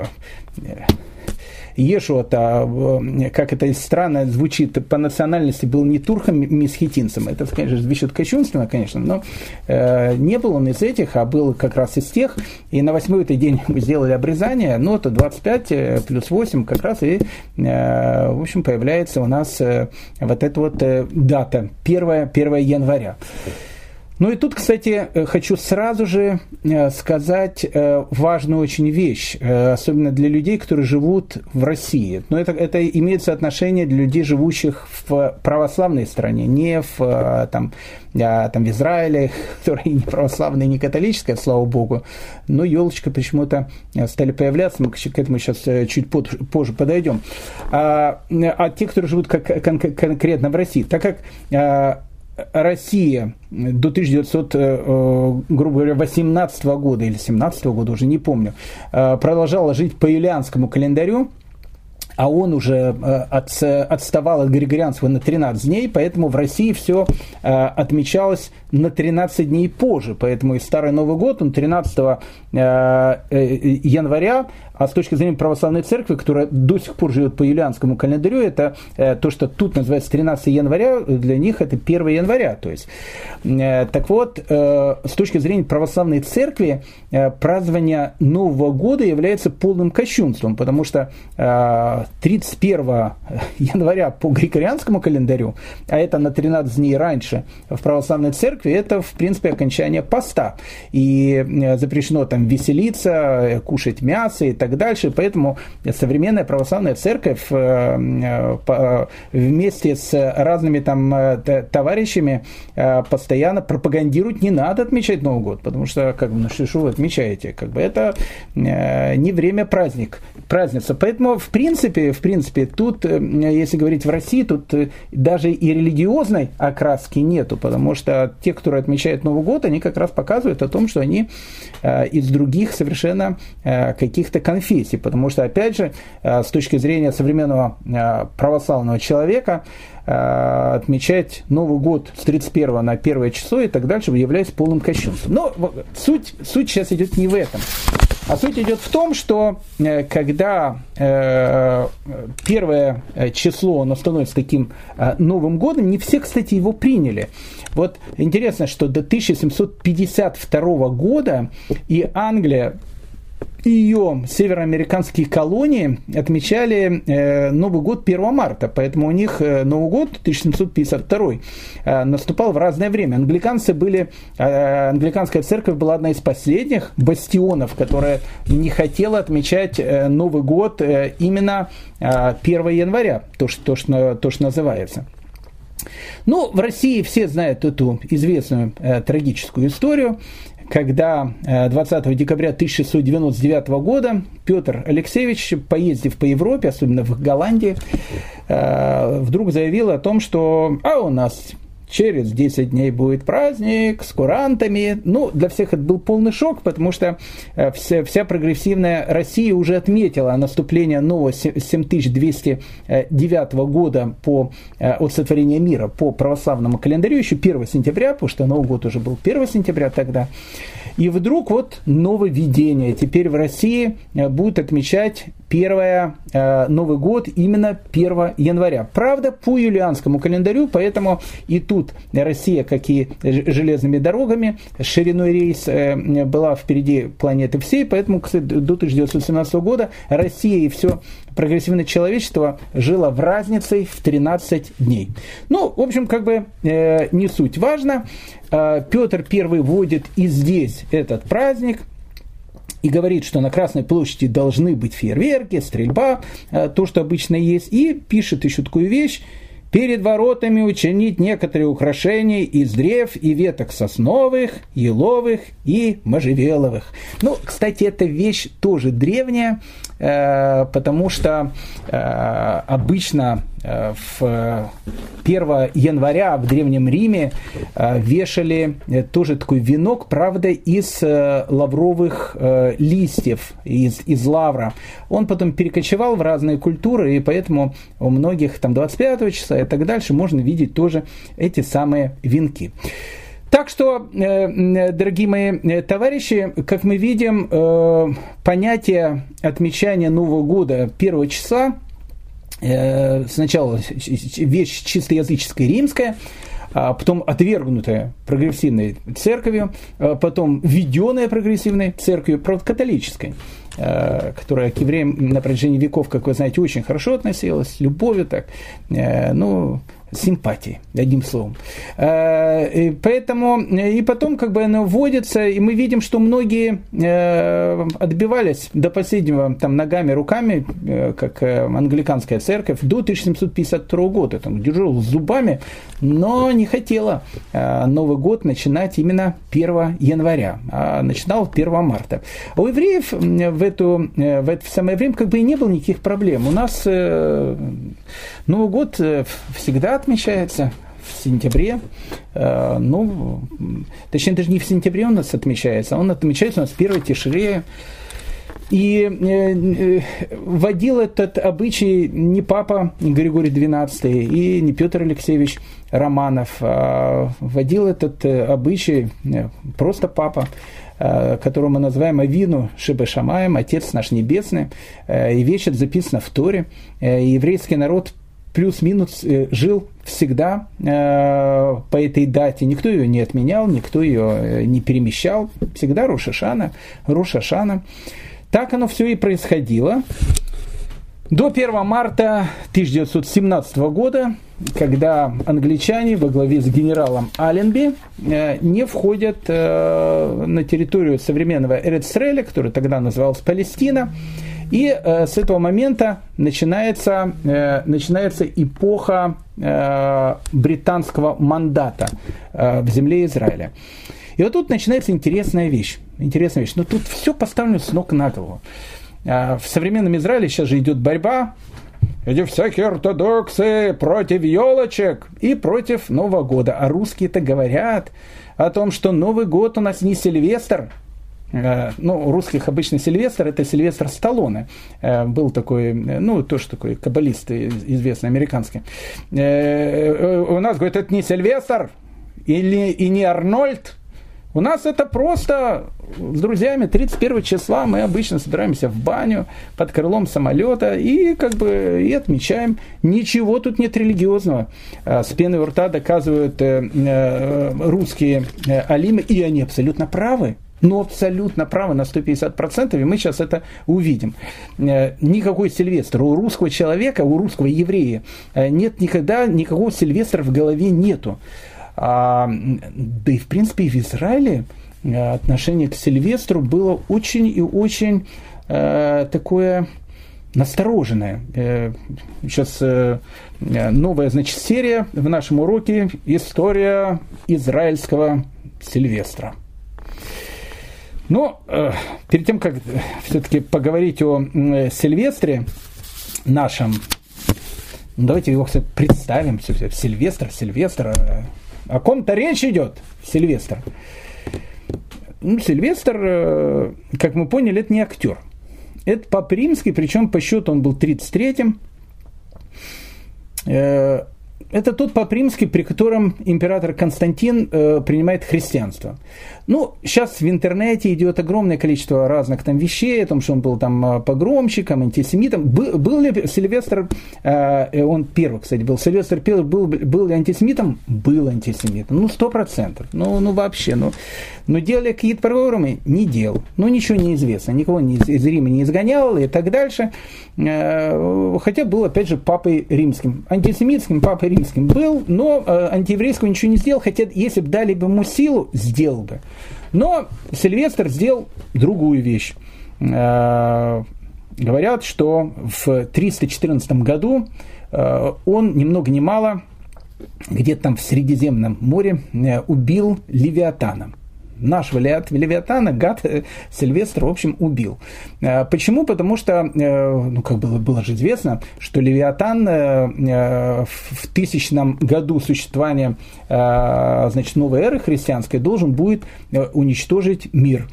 Иешуа-то, как это странно звучит, по национальности был не турком, месхетинцем. Это, конечно, звучит кощунственно, конечно, но э, не был он из этих, а был как раз из тех. И на восьмой этот день мы сделали обрезание, но это двадцать пять плюс восемь как раз и, э, в общем, появляется у нас э, вот эта вот э, дата, первое января. Ну и тут, кстати, хочу сразу же сказать важную очень вещь, особенно для людей, которые живут в России. Но это, это имеет соотношение для людей, живущих в православной стране, не в, там, там, в Израиле, которая не православная, не католическая, слава богу. Но елочка почему-то стали появляться, мы к этому сейчас чуть позже подойдем. А, а те, которые живут как, кон- конкретно в России, так как Россия до тысяча девятьсот, грубо говоря, восемнадцатого года или семнадцатого года, уже не помню, продолжала жить по юлианскому календарю, а он уже от, отставал от григорианского на тринадцать дней, поэтому в России все отмечалось на тринадцать дней позже. Поэтому и Старый Новый год, он тринадцатого января, а с точки зрения православной церкви, которая до сих пор живет по юлианскому календарю, это то, что тут называется тринадцатого января, для них это первого января. То есть, так вот, с точки зрения православной церкви, празднование Нового года является полным кощунством, потому что тридцать первого января по григорианскому календарю, а это на тринадцать дней раньше в православной церкви, это, в принципе, окончание поста. И запрещено там веселиться, кушать мясо и так дальше. Поэтому современная православная церковь вместе с разными там товарищами постоянно пропагандирует: не надо отмечать Новый год, потому что, как бы, ну что вы отмечаете, как бы это не время праздник, празднества. Поэтому, в принципе, в принципе, тут, если говорить в России, тут даже и религиозной окраски нету, потому что те, которые отмечают Новый год, они как раз показывают о том, что они из других совершенно каких-то конфессий, потому что, опять же, с точки зрения современного православного человека, отмечать Новый год с тридцать первого на первое число и так дальше является полным кощунством. Но суть, суть сейчас идет не в этом. А суть идет в том, что э, когда э, первое число, оно становится таким э, Новым годом, не все, кстати, его приняли. Вот интересно, что до тысяча семьсот пятьдесят второго года и Англия, и ее североамериканские колонии отмечали э, Новый год первого марта, поэтому у них э, Новый год тысяча семьсот пятьдесят второй э, наступал в разное время. Англиканцы были, э, англиканская церковь была одна из последних бастионов, которая не хотела отмечать э, Новый год э, именно э, первого января, то что, то, что, то, что называется. Ну, в России все знают эту известную э, трагическую историю, когда двадцатого декабря тысяча шестьсот девяносто девятого года Петр Алексеевич, поездив по Европе, особенно в Голландии, вдруг заявил о том, что «а у нас через десять дней будет праздник с курантами». Ну, для всех это был полный шок, потому что вся, вся прогрессивная Россия уже отметила наступление нового семь тысяч двести девятого года по, от сотворения мира по православному календарю, еще первого сентября, потому что Новый год уже был первого сентября тогда. И вдруг вот нововведение. Теперь в России будут отмечать первое, э, Новый год именно первого января. Правда, по юлианскому календарю, поэтому и тут Россия, как и железными дорогами, шириной рейс э, была впереди планеты всей, поэтому, кстати, до тысяча девятьсот семнадцатого года Россия и все прогрессивное человечество жило в разнице в тринадцать дней. Ну, в общем, как бы э, не суть важно. Э, Петр Первый вводит и здесь этот праздник и говорит, что на Красной площади должны быть фейерверки, стрельба, э, то, что обычно есть, и пишет еще такую вещь: перед воротами учинить некоторые украшения из древ и веток сосновых, еловых и можжевеловых. Ну, кстати, эта вещь тоже древняя, э, потому что э, обычно э, в первого января в Древнем Риме э, вешали э, тоже такой венок, правда, из э, лавровых э, листьев, из, из лавра. Он потом перекочевал в разные культуры, и поэтому у многих там двадцать пятого числа и так дальше можно видеть тоже эти самые венки. Так что, дорогие мои товарищи, как мы видим, понятие отмечания Нового года первого числа, сначала вещь чисто языческая римская, потом отвергнутая прогрессивной церковью, потом введенная прогрессивной церковью, правда, католической, которая к евреям на протяжении веков, как вы знаете, очень хорошо относилась, с любовью так, ну, симпатии, одним словом. И поэтому, и потом как бы оно вводится, и мы видим, что многие отбивались до последнего там ногами, руками, как англиканская церковь, до тысяча семьсот пятьдесят второго года, там, держала зубами, но не хотела Новый год начинать именно первого января, а начинал первого марта. А у евреев в, эту, в это самое время как бы и не было никаких проблем. У нас Новый год всегда отмечается в сентябре, ну, точнее, даже не в сентябре у нас отмечается, он отмечается у нас в первой Тишре. И вводил этот обычай не папа Григорий двенадцатый и не Петр Алексеевич Романов, а вводил этот обычай просто папа, которого мы называем Авину Шебе Шамаем, Отец наш Небесный, и вещь это записана в Торе. Еврейский народ плюс-минус жил всегда э, по этой дате. Никто ее не отменял, никто ее не перемещал. Всегда Рош ха-Шана, Рош ха-Шана. Так оно все и происходило. До первого марта тысяча девятьсот семнадцатого года, когда англичане во главе с генералом Алленби э, не входят э, на территорию современного Эрец-Исраэля, который тогда назывался Палестина. И э, с этого момента начинается, э, начинается эпоха э, британского мандата э, в земле Израиля. И вот тут начинается интересная вещь. Интересная вещь. Но тут все поставлено с ног на голову. Э, в современном Израиле сейчас же идет борьба, идут всякие ортодоксы против елочек и против Нового года. А русские-то говорят о том, что Новый год у нас не Сильвестр. Ну, у русских обычно Сильвестр, это Сильвестр Сталлоне. Был такой, ну, тоже такой каббалист известный, американский. У нас, говорит, это не Сильвестр или, и не Арнольд. У нас это просто с друзьями тридцать первого числа мы обычно собираемся в баню под крылом самолета и как бы и отмечаем. Ничего тут нет религиозного. С пеной у рта доказывают русские алимы, и они абсолютно правы. Ну, абсолютно правы на сто пятьдесят процентов, и мы сейчас это увидим. Никакой Сильвестр. У русского человека, у русского еврея нет никогда никакого Сильвестра в голове нету. А, да и в принципе в Израиле отношение к Сильвестру было очень и очень э, такое настороженное. Э, сейчас э, новая, значит, серия в нашем уроке «История израильского Сильвестра». Но э, перед тем, как все-таки поговорить о э, Сильвестре нашем, ну, давайте его, кстати, представим. Сильвестр, Сильвестр. Э, О ком-то речь идет, Сильвестр. Ну, Сильвестр, как мы поняли, это не актер. Это Папа Римский, причем по счету он был тридцать третьим. Это тот Папа Римский, при котором император Константин принимает христианство. Ну, сейчас в интернете идет огромное количество разных там вещей, о том, что он был там погромщиком, антисемитом. Был, был ли Сильвестр, э, он первый, кстати, был, Сильвестр первый, был, был ли антисемитом? Был антисемитом, ну, сто процентов, ну, ну, вообще, ну, но делали какие-то программы? Не делал, ну, ничего не известно, никого не, из Рима не изгонял и так дальше, э, хотя был, опять же, Папой Римским, антисемитским Папой Римским был, но э, антиеврейского ничего не сделал, хотя если бы дали бы ему силу, сделал бы. Но Сильвестр сделал другую вещь. Говорят, что в триста четырнадцатом году он ни много ни мало где-то там в Средиземном море убил Левиатана. Нашего Левиатана гад Сильвестр, в общем, убил. Почему? Потому что, ну, как было, было же известно, что Левиатан в тысячном году существования, значит, новой эры христианской должен будет уничтожить мир.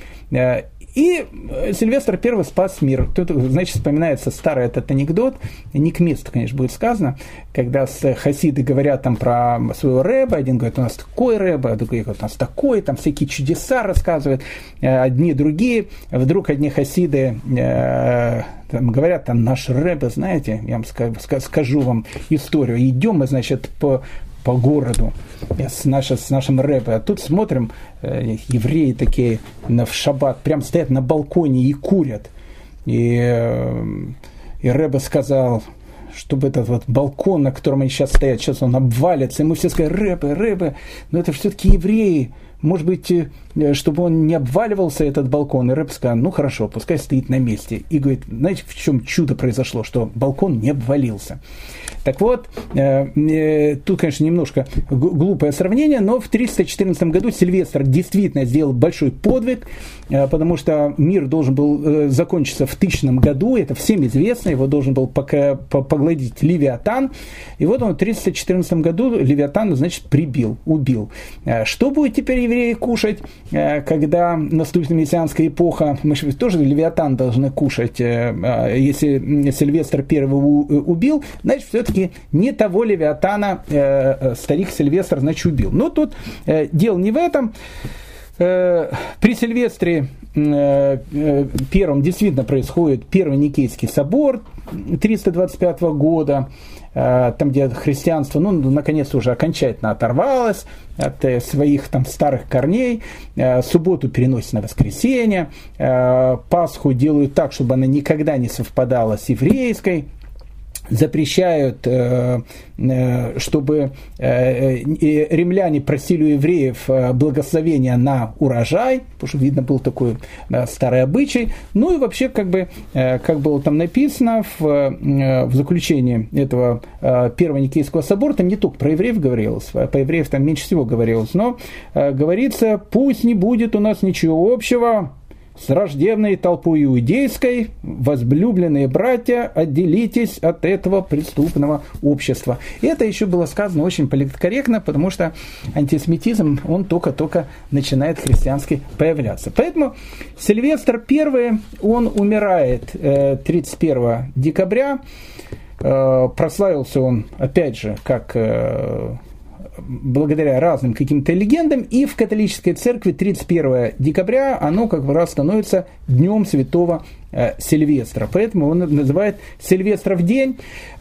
И Сильвестр первый спас мир. Тут, значит, вспоминается старый этот анекдот, не к месту, конечно, будет сказано, когда хасиды говорят там про своего рэба, один говорит, у нас такой рэба, а другой говорит, у нас такой, там всякие чудеса рассказывают, одни другие, вдруг одни хасиды э, там, говорят, там наш рэба, знаете, я вам скажу, скажу вам историю, идем мы, значит, по по городу с, наше, с нашим рэбе. А тут смотрим, э, евреи такие на, в шаббат прям стоят на балконе и курят. И, э, и рэбе сказал, чтобы этот вот балкон, на котором они сейчас стоят, сейчас он обвалится. И мы все сказали, рэбе, рэбе, но это все-таки евреи. Может быть, чтобы он не обваливался, этот балкон. И рэбе сказал, ну хорошо, пускай стоит на месте. И говорит, знаете, в чем чудо произошло? Что балкон не обвалился. Так вот, э, э, тут, конечно, немножко глупое сравнение, но в триста четырнадцатом году Сильвестр действительно сделал большой подвиг, э, потому что мир должен был э, закончиться в тысячном году, это всем известно, его должен был пока, погладить Левиатан, и вот он в триста четырнадцатом году Левиатана, значит, прибил, убил. Э, что будет теперь евреи кушать, э, когда наступит мессианская эпоха? Мы же тоже Левиатан должны кушать, э, э, если Сильвестр первый убил, значит, все-таки не того Левиатана э, старик Сильвестр, значит, убил. Но тут э, дело не в этом. Э, при Сильвестре э, э, первом действительно происходит Первый Никейский собор триста двадцать пятого года, э, там, где христианство, ну, наконец, уже окончательно оторвалось от э, своих там старых корней. Э, субботу переносят на воскресенье, э, Пасху делают так, чтобы она никогда не совпадала с еврейской. Запрещают, чтобы римляне просили у евреев благословения на урожай, потому что, видно, был такой старый обычай. Ну и вообще, как бы, как было там написано в, в заключении этого Первого Никейского собора, там не только про евреев говорилось, по евреев там меньше всего говорилось, но говорится, пусть не будет у нас ничего общего с враждебной толпой иудейской, возлюбленные братья, отделитесь от этого преступного общества. И это еще было сказано очень политкорректно, потому что антисемитизм, он только-только начинает христиански появляться. Поэтому Сильвестр первый, он умирает тридцать первого декабря, прославился он, опять же, как благодаря разным каким-то легендам, и в католической церкви тридцать первого декабря оно как раз становится Днем Святого Сильвестра. Поэтому он называет Сильвестров день.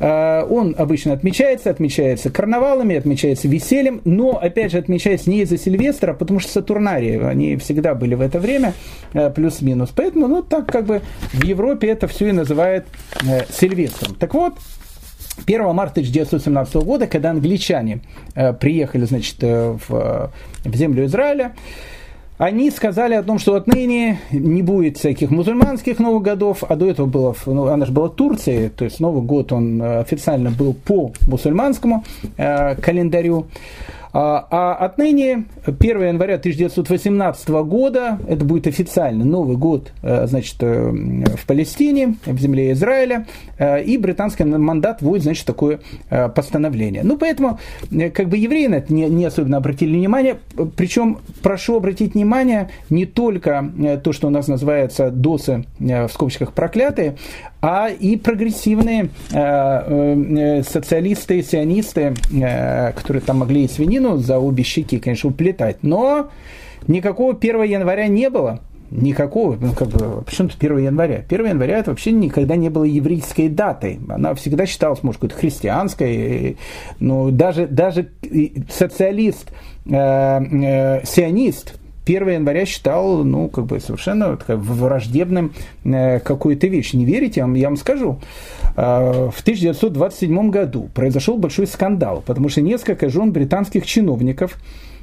Он обычно отмечается, отмечается карнавалами, отмечается весельем, но, опять же, отмечается не из-за Сильвестра, потому что Сатурнарии, они всегда были в это время, плюс-минус. Поэтому, ну, так как бы в Европе это все и называют Сильвестром. Так вот, первого марта тысяча девятьсот семнадцатого года, когда англичане приехали, значит, в, в землю Израиля, они сказали о том, что отныне не будет всяких мусульманских Новых годов, а до этого было, ну, она же была Турция, то есть Новый год он официально был по мусульманскому э, календарю. А, а отныне первого января тысяча девятьсот восемнадцатого года, это будет официально Новый год, значит, в Палестине, в земле Израиля, и британский мандат вводит, значит, такое постановление. Ну, поэтому, как бы, евреи на это не, не особенно обратили внимание, причем прошу обратить внимание не только то, что у нас называется досы, в скобочках проклятые, а и прогрессивные э, э, социалисты, сионисты, э, которые там могли и свинину за обе щеки, конечно, уплетать, но никакого первого января не было. Никакого, ну, как бы, почему тут первого января? первого января это вообще никогда не было еврейской датой. Она всегда считалась, может, какой-то христианской. Но даже, даже социалист, э, э, сионист, первого января считал, ну, как бы совершенно такая, враждебным э, какую-то вещь. Не верите? Я вам, я вам скажу. Э, в тысяча девятьсот двадцать седьмом году произошел большой скандал, потому что несколько жен британских чиновников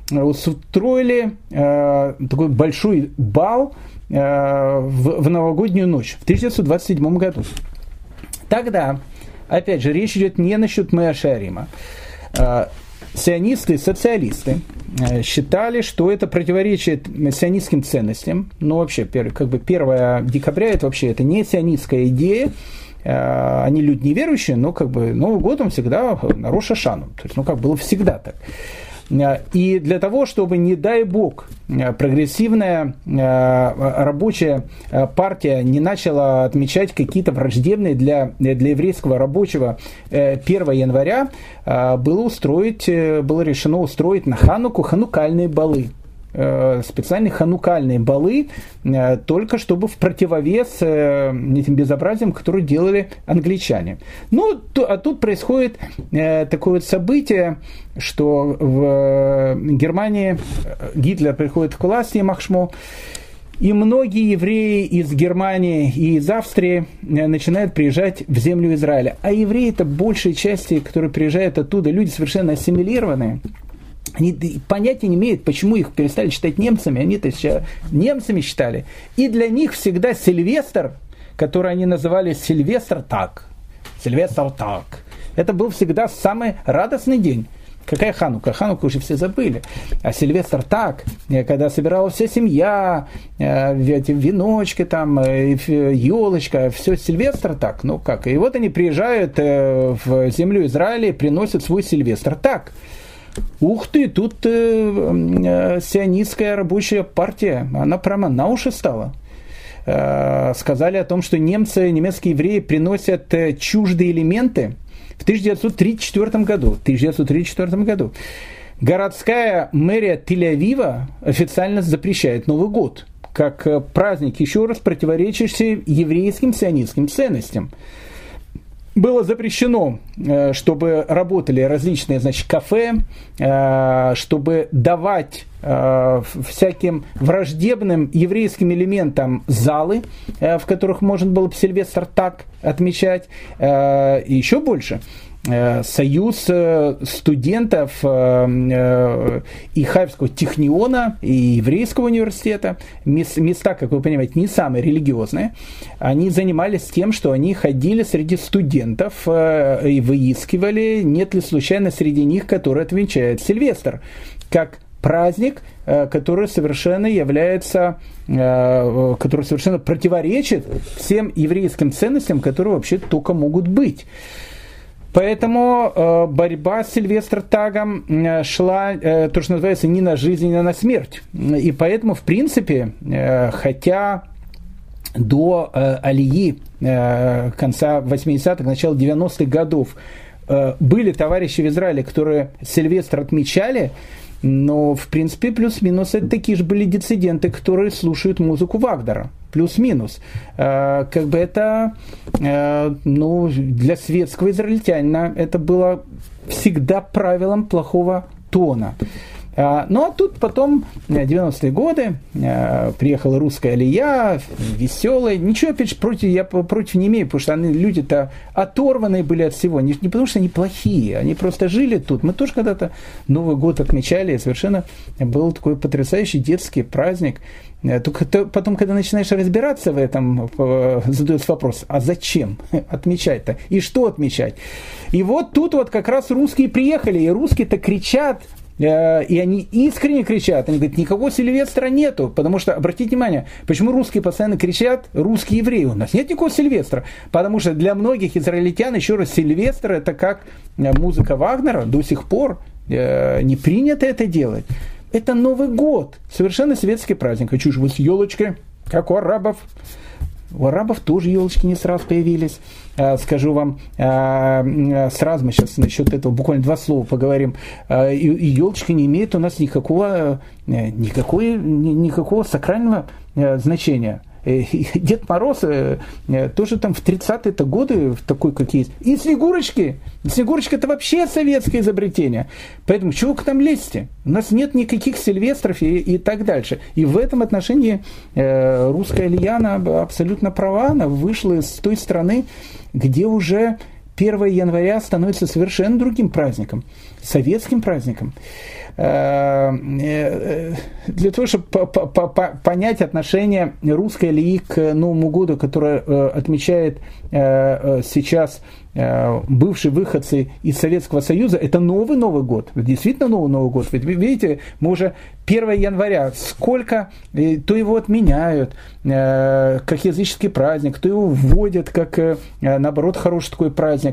устроили э, такой большой бал э, в, в новогоднюю ночь в тысяча девятьсот двадцать седьмом году. Тогда, опять же, речь идет не насчет Меа Шеарима. Э, Сионисты и социалисты считали, что это противоречит сионистским ценностям. Ну, вообще, как бы первого декабря это вообще это не сионистская идея. Они люди неверующие, но как бы Новый год он всегда на Рош ха-Шану. То есть, ну, как было всегда так. И для того, чтобы, не дай бог, прогрессивная рабочая партия не начала отмечать какие-то враждебные для, для еврейского рабочего первого января, было, устроить, было решено устроить на Хануку ханукальные балы. Специальные ханукальные балы, только чтобы в противовес этим безобразиям, которые делали англичане. Ну, а тут происходит такое вот событие, что в Германии Гитлер приходит к власти, Махшмо, и многие евреи из Германии и из Австрии начинают приезжать в землю Израиля. А евреи, это большей части, которые приезжают оттуда, люди совершенно ассимилированные. Они понятия не имеют, почему их перестали считать немцами, они-то сейчас немцами считали. И для них всегда Сильвестр, который они называли Сильвестр так, Сильвестр так, это был всегда самый радостный день. Какая Ханука? Хануку уже все забыли. А Сильвестр так, когда собиралась вся семья, эти веночки там, елочка, все Сильвестр так. Ну как? И вот они приезжают в землю Израиля и приносят свой Сильвестр так. Ух ты, тут э, э, сионистская рабочая партия, она прямо на уши стала. Э, сказали о том, что немцы, немецкие евреи приносят э, чуждые элементы. В тысяча девятьсот тридцать четвёртом году, тысяча девятьсот тридцать четвёртом году городская мэрия Тель-Авива официально запрещает Новый год как праздник, еще раз противоречащий еврейским сионистским ценностям. Было запрещено, чтобы работали различные, значит, кафе, чтобы давать всяким враждебным еврейским элементам залы, в которых можно было бы Сильвестр так отмечать, и еще больше. Союз студентов и Хайфского техниона, и еврейского университета, места, как вы понимаете, не самые религиозные, они занимались тем, что они ходили среди студентов и выискивали, нет ли случайно среди них, который отмечает Сильвестр, как праздник, который совершенно является, который совершенно противоречит всем еврейским ценностям, которые вообще только могут быть. Поэтому э, борьба с Сильвестр Тагом э, шла, э, то, что называется, не на жизнь, а на смерть. И поэтому, в принципе, э, хотя до э, Алии э, конца восьмидесятых, начала девяностых годов были товарищи в Израиле, которые Сильвестр отмечали, но, в принципе, плюс-минус это такие же были диссиденты, которые слушают музыку Вагнера. Плюс-минус. Как бы это, ну, для светского израильтянина это было всегда правилом плохого тона. Ну, а тут потом, девяностые годы, приехала русская алия, веселая. Ничего, опять же, против, я против не имею, потому что они, люди-то оторванные были от всего. Не, не потому что они плохие, они просто жили тут. Мы тоже когда-то Новый год отмечали, и совершенно был такой потрясающий детский праздник. Только потом, когда начинаешь разбираться в этом, задается вопрос, а зачем отмечать-то? И что отмечать? И вот тут вот как раз русские приехали, и русские-то кричат, и они искренне кричат, они говорят, никакого Сильвестра нету, потому что, обратите внимание, почему русские постоянно кричат, русские евреи, у нас нет никакого Сильвестра, потому что для многих израильтян, еще раз, Сильвестр это как музыка Вагнера, до сих пор не принято это делать. Это Новый год, совершенно светский праздник, а чушь, вот с елочкой, как у арабов. У арабов тоже елочки не сразу появились. Скажу вам, сразу мы сейчас насчет этого буквально два слова поговорим. И елочка не имеет у нас никакого, никакого, никакого сакрального значения. Дед Мороз тоже там в тридцатые годы такой, как есть. И Снегурочки. Снегурочка это вообще советское изобретение. Поэтому чего к нам лезьте? У нас нет никаких Сильвестров и, и так дальше. И в этом отношении э, русская Ильяна абсолютно права. Она вышла из той страны, где уже первое января становится совершенно другим праздником. Советским праздником. Для того, чтобы понять отношение русской алии к Новому году, которое отмечает сейчас бывшие выходцы из Советского Союза, это новый Новый год, действительно новый Новый год. Ведь вы видите, мы уже первое января, сколько, то его отменяют как языческий праздник, то его вводят как, наоборот, хороший такой праздник.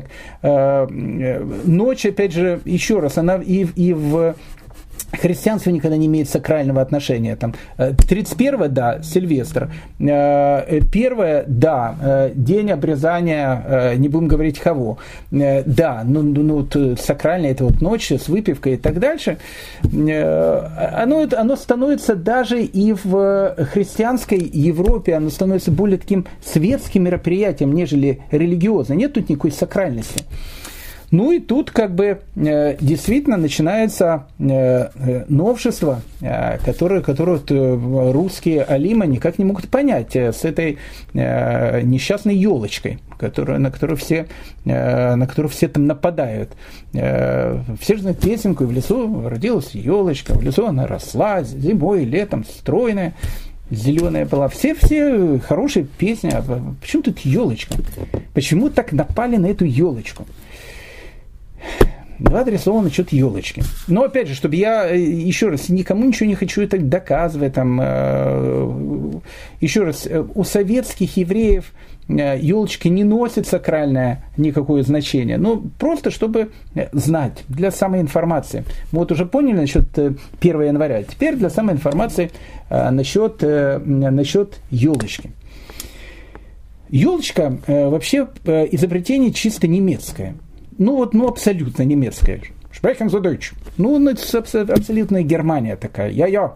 Ночь, опять же, еще раз, она и, и в христианство никогда не имеет сакрального отношения. Там, тридцать первое, да, Сильвестр. Первое, да, день обрезания, не будем говорить кого. Да, ну, ну сакральное, это вот ночь с выпивкой и так дальше. Оно, оно становится даже и в христианской Европе, оно становится более таким светским мероприятием, нежели религиозным. Нет тут никакой сакральности. Ну и тут как бы э, действительно начинается э, новшество, э, которое, которое э, русские алима никак не могут понять э, с этой э, несчастной елочкой, которую, на, которую все, э, на которую все там нападают. Э, все же знают песенку, и в лесу родилась елочка, в лесу она росла зимой, летом, стройная. Зеленая была. Все-все хорошие песни. А почему тут елочка? Почему так напали на эту елочку? Два-три слова насчет елочки. Но опять же, чтобы я еще раз никому ничего не хочу это доказывать. Там, э, еще раз, у советских евреев елочки не носит сакральное никакое значение. Ну, просто чтобы знать, для самой информации. Мы вот уже поняли насчет первого января. Теперь для самой информации э, насчет, э, насчет елочки. Елочка э, вообще э, изобретение чисто немецкое. Ну вот, ну абсолютно немецкая. Sprechen Sie Deutsch. Ну, ну это абсолютная Германия такая. Я-я.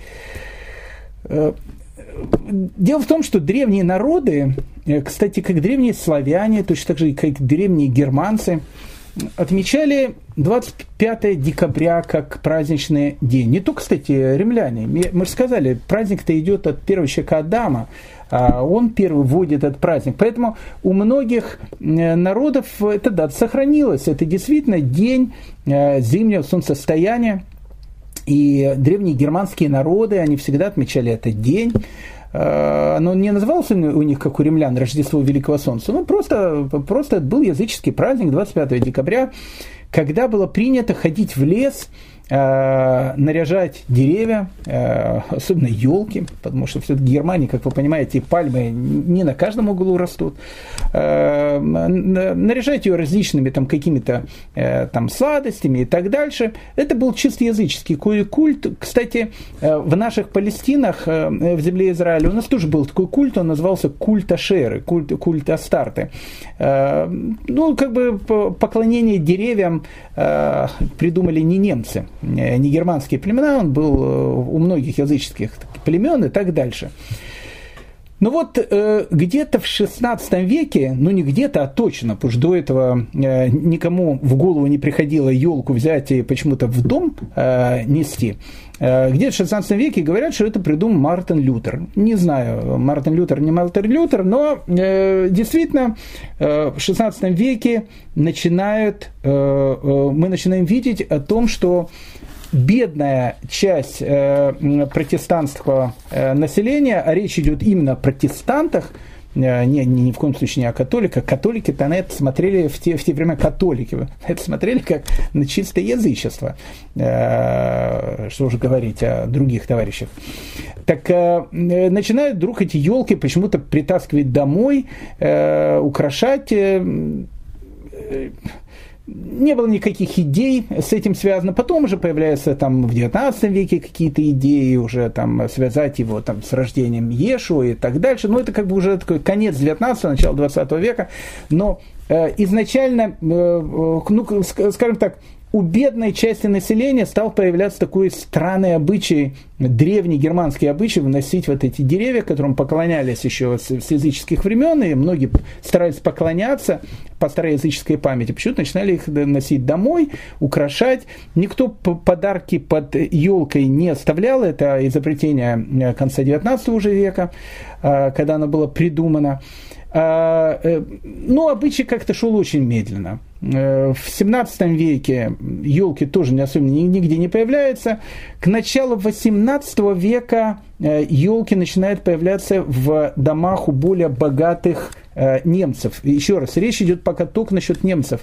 Дело в том, что древние народы, кстати, как древние славяне, точно так же, как древние германцы, отмечали двадцать пятое декабря как праздничный день. Не только, кстати, римляне. Мы же сказали, праздник-то идет от первого человека Адама. Он первый вводит этот праздник. Поэтому у многих народов эта дата сохранилась. Это действительно день зимнего солнцестояния. И древние германские народы, они всегда отмечали этот день. Оно не называлось у них, как у римлян, Рождество Великого Солнца. Ну, просто, просто был языческий праздник двадцать пятого декабря, когда было принято ходить в лес наряжать деревья, особенно елки, потому что все-таки в Германии, как вы понимаете, пальмы не на каждом углу растут. Наряжать ее различными там какими-то там сладостями и так дальше. Это был чисто языческий культ. Кстати, в наших Палестинах, в земле Израиля, у нас тоже был такой культ, он назывался культ Ашеры, культ, культ Астарты. Ну, как бы поклонение деревьям придумали не немцы, не германские племена, он был у многих языческих племен и так дальше. Ну вот э, где-то в шестнадцатом веке, ну не где-то, а точно, потому что до этого э, никому в голову не приходило елку взять и почему-то в дом э, нести, э, где-то в шестнадцатом веке говорят, что это придумал Мартин Лютер. Не знаю, Мартин Лютер, не Мартин Лютер, но э, действительно э, в шестнадцатом веке начинают, э, э, мы начинаем видеть о том, что бедная часть э, протестантского э, населения, а речь идет именно о протестантах, э, не, не, ни в коем случае не о католиках. Католики-то на это смотрели в те, в те времена, католики на это смотрели как на чистое язычество. Э, что уже говорить о других товарищах. Так э, начинают вдруг эти елки почему-то притаскивать домой, э, украшать. Э, э, Не было никаких идей с этим связано. Потом уже появляются там, в девятнадцатом веке какие-то идеи, уже там, связать его там, с рождением Иешуа и так дальше. Но это как бы уже такой конец девятнадцатого, начало двадцатого века. Но э, изначально, э, ну, скажем так, у бедной части населения стал появляться такой странный обычай, древний германский обычай, выносить вот эти деревья, которым поклонялись еще с, с языческих времен, и многие старались поклоняться по староязыческой памяти. Почему-то начинали их носить домой, украшать. Никто подарки под елкой не оставлял, это изобретение конца девятнадцатого уже века, когда оно было придумано. Но обычай как-то шел очень медленно. В семнадцатом веке елки тоже не особенно нигде не появляются. К началу восемнадцатого века елки начинают появляться в домах у более богатых немцев. Еще раз, речь идет пока только насчет немцев.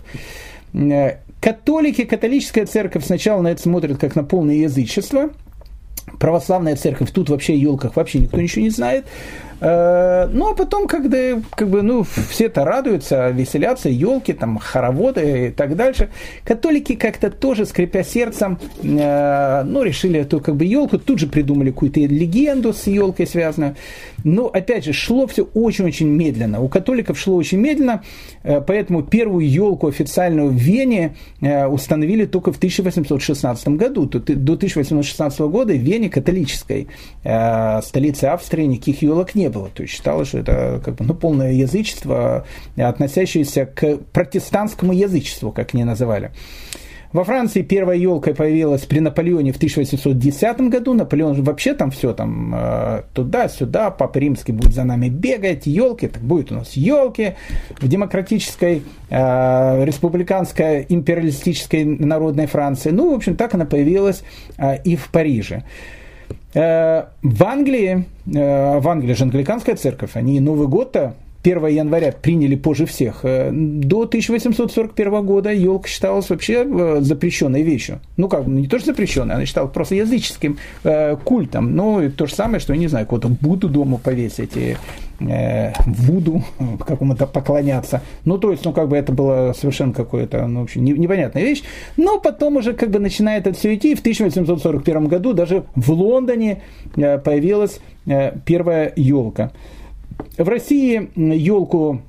Католики, католическая церковь сначала на это смотрят как на полное язычество. Православная церковь, тут вообще о елках вообще никто ничего не знает. Ну, а потом, когда как бы, ну, все-то радуются, веселятся, елки, там, хороводы и так дальше, католики как-то тоже, скрипя сердцем, ну, решили эту как бы елку, тут же придумали какую-то легенду с елкой связанную. Но, опять же, шло все очень-очень медленно. У католиков шло очень медленно, поэтому первую елку официальную в Вене установили только в тысяча восемьсот шестнадцатом году. До тысяча восемьсот шестнадцатого года в Вене, католической столице Австрии, никаких елок не было. То есть считалось, что это как бы, ну, полное язычество, относящееся к протестантскому язычеству, как они называли. Во Франции первая елка появилась при Наполеоне в тысяча восемьсот десятом году. Наполеон вообще там все там туда-сюда, Папа Римский будет за нами бегать, елки, так будет у нас елки. В демократической, э, республиканской, империалистической народной Франции. Ну, в общем, так она появилась э, и в Париже. Э, в Англии, э, в Англии же англиканская церковь, они Новый год-то первого января приняли позже всех. До тысяча восемьсот сорок первого года елка считалась вообще запрещенной вещью. Ну как, не то что запрещенной, она считалась просто языческим э, культом. Ну, то же самое, что, я не знаю, кого-то Будду дома повесить, и э, Вуду какому-то поклоняться. Ну, то есть, ну, как бы это было совершенно какое-то, ну, в общем, непонятная вещь. Но потом уже как бы начинает это все идти. В тысяча восемьсот сорок первом году даже в Лондоне э, появилась э, первая елка. В России елку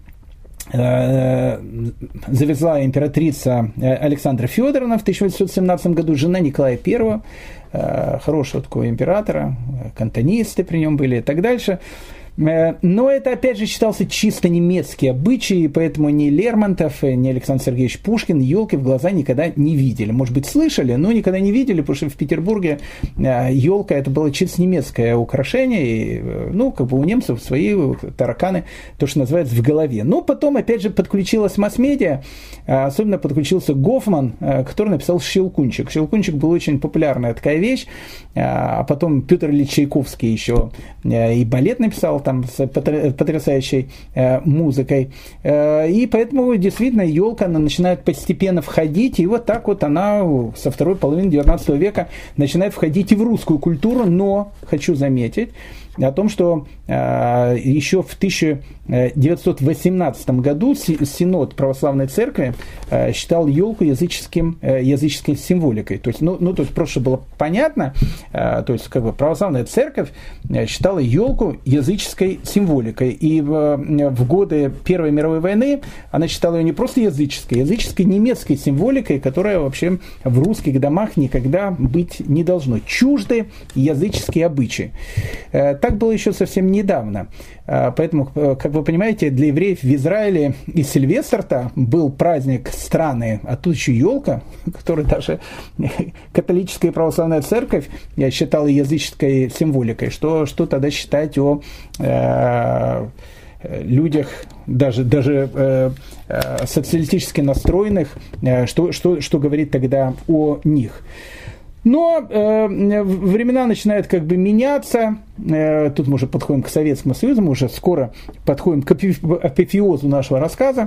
э, завезла императрица Александра Федоровна в тысяча восемьсот семнадцатом году, жена Николая Первого, э, хорошего такого императора, кантонисты при нем были и так дальше. Но это, опять же, считался чисто немецкий обычай, поэтому ни Лермонтов, ни Александр Сергеевич Пушкин елки в глаза никогда не видели. Может быть, слышали, но никогда не видели, потому что в Петербурге елка это было чисто немецкое украшение, и, ну, как бы у немцев свои тараканы, то, что называется, в голове. Но потом, опять же, подключилась масс-медиа, особенно подключился Гофман, который написал «Щелкунчик». «Щелкунчик» был очень популярная такая вещь, а потом Петр Ильич Чайковский еще и балет написал, там с потрясающей музыкой. И поэтому действительно елка, она начинает постепенно входить, и вот так вот она со второй половины девятнадцатого века начинает входить и в русскую культуру, но хочу заметить о том, что э, еще в тысяча девятьсот восемнадцатом году Синод Православной Церкви э, считал елку языческим, э, языческой символикой. То есть, ну, ну, то есть просто было понятно, э, то есть как бы Православная Церковь считала елку языческой символикой. И в, в годы Первой мировой войны она считала ее не просто языческой, языческой немецкой символикой, которая вообще в русских домах никогда быть не должно. Чужды языческие обычаи. Так было еще совсем недавно. Поэтому, как вы понимаете, для евреев в Израиле и Сильвестр-то был праздник странный, а тут еще елка, которую даже католическая и православная церковь считала языческой символикой. Что, что тогда считать о э, людях, даже, даже э, социалистически настроенных, э, что, что, что говорит тогда о них? Но э, времена начинают как бы меняться. Э, тут мы уже подходим к Советскому Союзу, мы уже скоро подходим к апофеозу нашего рассказа.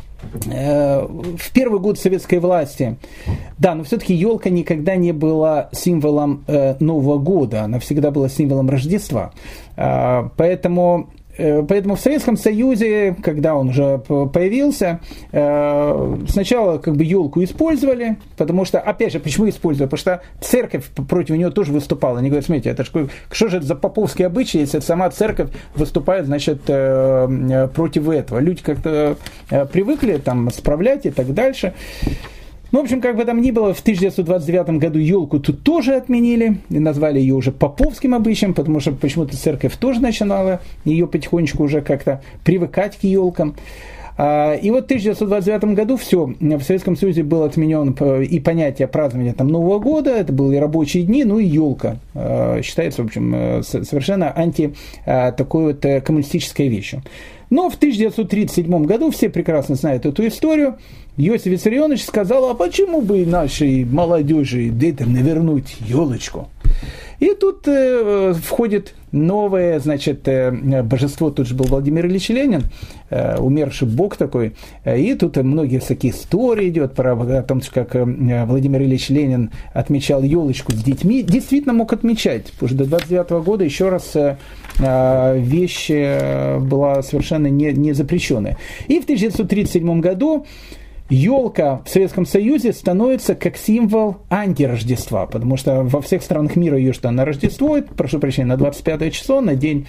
Э, в первый год советской власти, да, но все-таки елка никогда не была символом э, Нового года, она всегда была символом Рождества. Э, поэтому... Поэтому в Советском Союзе, когда он уже появился, сначала как бы елку использовали, потому что, опять же, почему использовали? Потому что церковь против нее тоже выступала. Они говорят, смотрите, это что, что же это за поповские обычаи, если сама церковь выступает, значит, против этого. Люди как-то привыкли там справлять и так дальше. Ну, в общем, как бы там ни было, в тысяча девятьсот двадцать девятом году елку тут тоже отменили, и назвали ее уже поповским обычаем, потому что почему-то церковь тоже начинала ее потихонечку уже как-то привыкать к елкам. И вот в тысяча девятьсот двадцать девятом году все, в Советском Союзе было отменено и понятие празднования там, Нового года, это были рабочие дни, ну и елка. Считается, в общем, совершенно анти такой вот коммунистической вещью. Но в тысяча девятьсот тридцать седьмом году, все прекрасно знают эту историю, Иосиф Виссарионович сказал, а почему бы нашей молодежи детям не вернуть елочку? И тут э, входит новое, значит, э, божество, тут же был Владимир Ильич Ленин, э, умерший бог такой, и тут многие всякие истории идет про о том, как э, Владимир Ильич Ленин отмечал елочку с детьми, действительно мог отмечать, потому что до двадцать девятого года еще раз э, вещь была совершенно не, не запрещенная. И в тысяча девятьсот тридцать седьмом году елка в Советском Союзе становится как символ антирождества, потому что во всех странах мира ее что на Рождество, прошу прощения, на двадцать пятое число, на день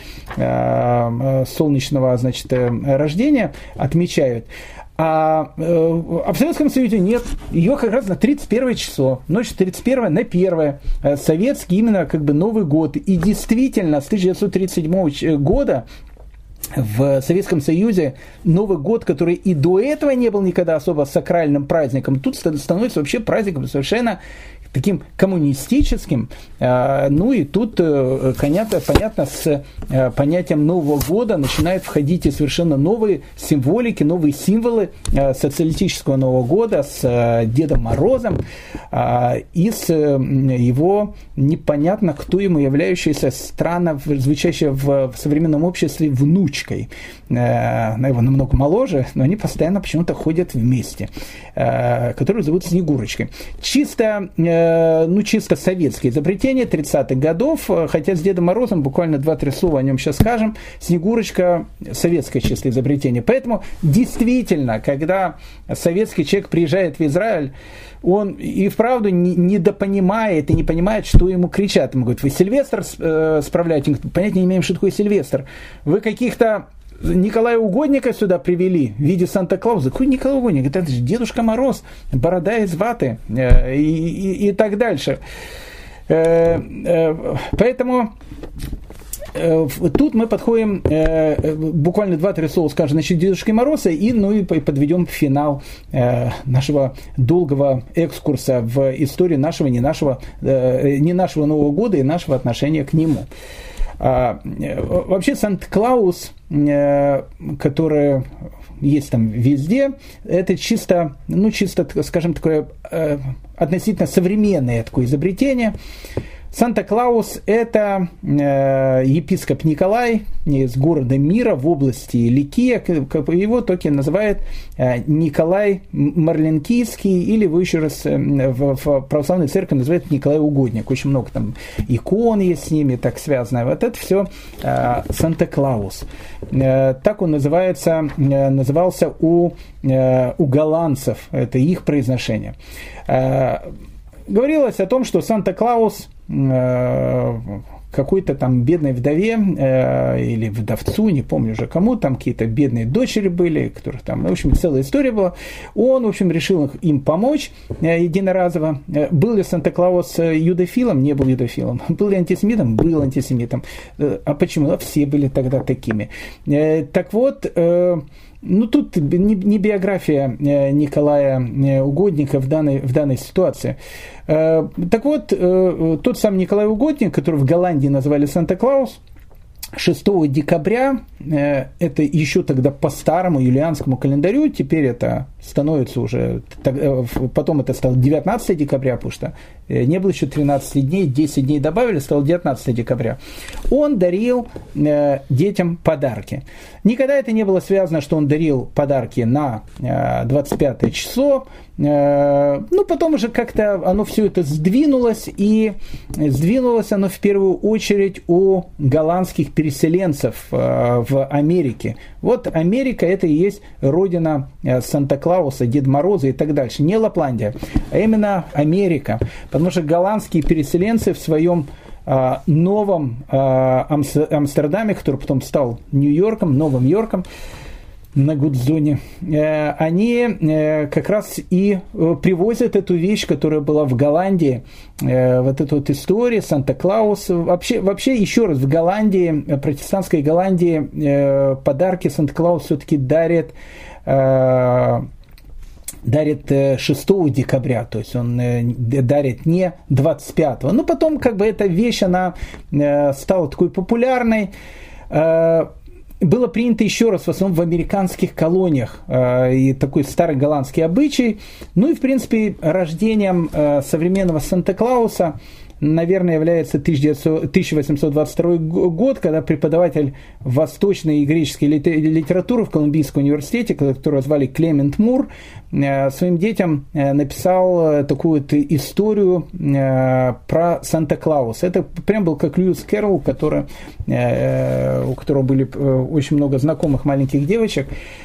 э, солнечного, значит, рождения отмечают. А, э, а в Советском Союзе нет. Ее как раз на тридцать первое число, ночь тридцать первое на первое. Советский именно как бы Новый год. И действительно, с тысяча девятьсот тридцать седьмого года в Советском Союзе Новый год, который и до этого не был никогда особо сакральным праздником, тут становится вообще праздником совершенно таким коммунистическим. Ну и тут, понятно, понятно, с понятием Нового года начинают входить и совершенно новые символики, новые символы социалистического Нового года с Дедом Морозом и с его непонятно кто ему являющейся странно звучащей в современном обществе внучкой. Она его намного моложе, но они постоянно почему-то ходят вместе, которую зовут Снегурочкой. Чисто ну, чисто советские изобретения тридцатых годов, хотя с Дедом Морозом буквально два-три слова о нем сейчас скажем. Снегурочка – советское чисто изобретение. Поэтому действительно, когда советский человек приезжает в Израиль, он и вправду недопонимает и не понимает, что ему кричат. Ему говорят, вы Сильвестр э, справляете? Понятия не имеем, что такое Сильвестр. Вы каких-то Николая Угодника сюда привели в виде Санта-Клауса. Какой Николай Угодник? Это же Дедушка Мороз, борода из ваты э, и, и, и так дальше. Э, э, поэтому э, тут мы подходим, э, буквально два-три слова скажем насчет Дедушки Мороза, и, ну, и подведем финал э, нашего долгого экскурса в историю нашего, не нашего, э, не нашего Нового года и нашего отношения к нему. А, вообще Санта-Клаус, который есть там везде, это чисто, ну, чисто, скажем, такое относительно современное такое изобретение. Санта-Клаус – это э, епископ Николай э, епископ Николай из города Мира в области Ликия, его только называют э, Николай Марлинкийский, или его еще раз э, в, в православной церкви называют Николай Угодник. Очень много там икон есть с ними, так связано. Вот это все э, Санта-Клаус. Э, так он называется, э, назывался у, э, у голландцев, это их произношение. Э, говорилось о том, что Санта-Клаус э, какой-то там бедной вдове э, или вдовцу, не помню уже кому, там какие-то бедные дочери были, которых там, в общем, целая история была. Он, в общем, решил им помочь э, единоразово. Э, был ли Санта-Клаус юдофилом? Не был юдофилом. Был ли антисемитом? Был антисемитом. Э, а почему? А все были тогда такими. Э, так вот, э, ну, тут не, не биография Николая Угодника в данной, в данной ситуации. Так вот, тот сам Николай Угодник, который в Голландии назвали Санта-Клаус, шестого декабря, это еще тогда по старому юлианскому календарю, теперь это становится уже, потом это стало девятнадцатого декабря, потому что не было еще тринадцати дней, десять дней добавили, стало девятнадцатого декабря. Он дарил детям подарки. Никогда это не было связано, что он дарил подарки на двадцать пятое число. Ну, потом уже как-то оно все это сдвинулось, и сдвинулось оно в первую очередь у голландских переселенцев в Америке. Вот Америка – это и есть родина Санта-Клауса, Деда Мороза и так дальше. Не Лапландия, а именно Америка. Потому что голландские переселенцы в своем новом Амстердаме, который потом стал Нью-Йорком, Новым Йорком, на Гудзоне, они как раз и привозят эту вещь, которая была в Голландии, вот эту вот историю Санта-Клаус. Вообще, вообще, еще раз, в Голландии, протестантской Голландии, подарки Санта-Клаус все-таки дарит дарит шестого декабря, то есть он дарит не двадцать пятого. Но потом как бы эта вещь, она стала такой популярной. Было принято еще раз, в основном в американских колониях, э, и такой старый голландский обычай. Ну и, в принципе, рождением э, современного Санта-Клауса, наверное, является тысяча восемьсот двадцать второй год, когда преподаватель восточной и греческой литературы в Колумбийском университете, которого звали Клемент Мур, своим детям написал такую вот историю про Санта-Клауса. Это прям был как Льюис Кэрролл, который, у которого были очень много знакомых маленьких девочек.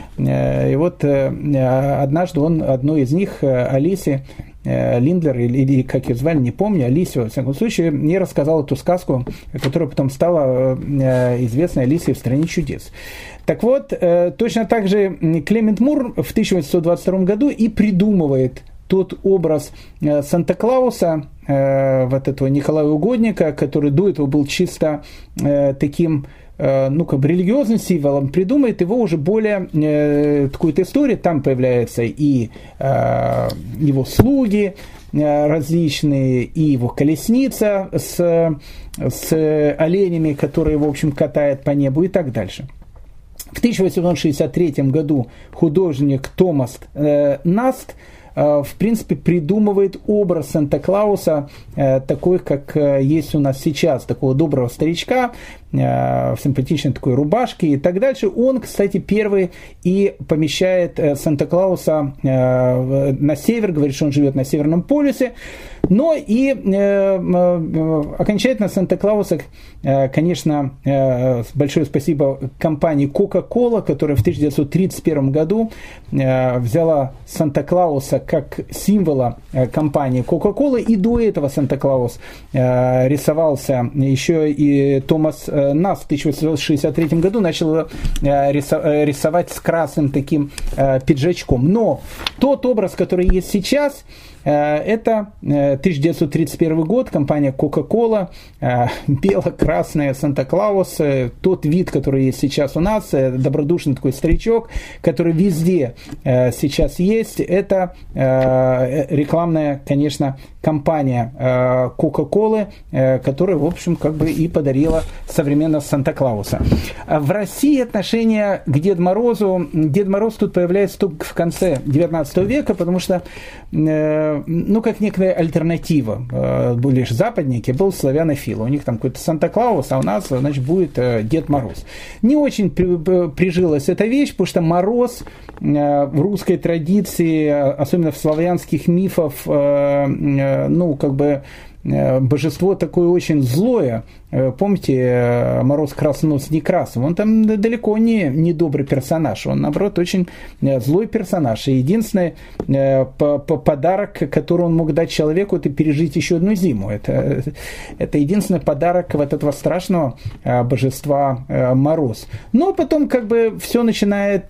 И вот однажды он одной из них, Алисе Линдлер, или, или как ее звали, не помню, Алисе, во всяком случае, мне рассказал эту сказку, которая потом стала известной Алисой в «Стране чудес». Так вот, точно так же Клемент Мур в тысяча восемьсот двадцать втором году и придумывает тот образ Санта-Клауса, вот этого Николая Угодника, который до этого был чисто таким, ну, как бы религиозным символом, придумает его уже более э, такую-то историю. Там появляются и э, его слуги э, различные, и его колесница с, с оленями, которые, в общем, катает по небу и так дальше. В тысяча восемьсот шестьдесят третьем году художник Томас э, Наст в принципе, придумывает образ Санта-Клауса такой, как есть у нас сейчас, такого доброго старичка, в симпатичной такой рубашке и так дальше. Он, кстати, первый и помещает Санта-Клауса на север, говорит, что он живет на Северном полюсе. Но и окончательно Санта-Клауса, конечно, большое спасибо компании Coca-Cola, которая в тысяча девятьсот тридцать первом году взяла Санта-Клауса как символа компании Coca-Cola, и до этого Санта-Клаус рисовался еще и Томас Наст в тысяча восемьсот шестьдесят третьем году начал рисовать с красным таким пиджачком. Но тот образ, который есть сейчас, это тысяча девятьсот тридцать первый год, компания Coca-Cola, бело-красная Санта-Клаус, тот вид, который есть сейчас у нас, добродушный такой старичок, который везде сейчас есть, это рекламная, конечно, компания Coca-Cola, которая, в общем, как бы и подарила современного Санта-Клауса. В России отношение к Деду Морозу, Дед Мороз тут появляется только в конце девятнадцатого века, потому что ну, как некая альтернатива. Были же западники, был славянофил. У них там какой-то Санта-Клаус, а у нас, значит, будет Дед Мороз. Не очень прижилась эта вещь, потому что Мороз в русской традиции, особенно в славянских мифах, ну, как бы божество такое очень злое. Помните, Мороз Краснонос Некрасов? Он там далеко не, не добрый персонаж. Он, наоборот, очень злой персонаж. И единственный подарок, который он мог дать человеку, это пережить еще одну зиму. Это, это единственный подарок вот этого страшного божества Мороз. Но потом как бы все начинает...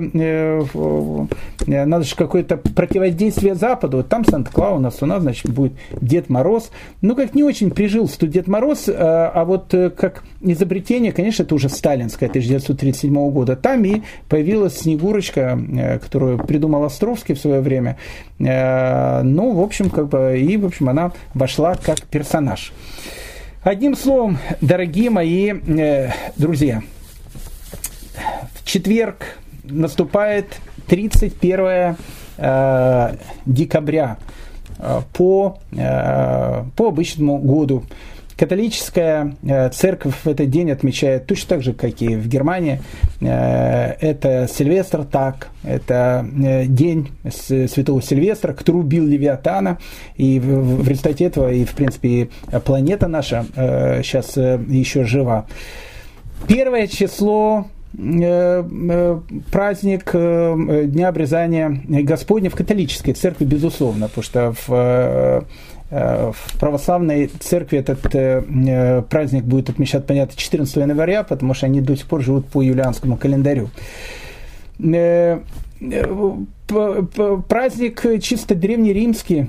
Надо же какое-то противодействие Западу. Там Санта-Клаус, у нас, значит, будет Дед Мороз. Ну, как не очень прижился тут Дед Мороз, а вот как изобретение, конечно, это уже сталинское, тысяча девятьсот тридцать седьмого года. Там и появилась Снегурочка, которую придумал Островский в свое время. Ну, в общем, как бы, и, в общем, она вошла как персонаж. Одним словом, дорогие мои друзья, в четверг наступает тридцать первое декабря по, по обычному году. Католическая церковь в этот день отмечает точно так же, как и в Германии. Это Сильвестр так, это день святого Сильвестра, который убил Левиатана, и в результате этого, и в принципе планета наша сейчас еще жива. Первое число праздник Дня обрезания Господня в католической церкви, безусловно, потому что в, в православной церкви этот праздник будет отмечать, понятно, четырнадцатого января, потому что они до сих пор живут по юлианскому календарю. Праздник чисто древнеримский,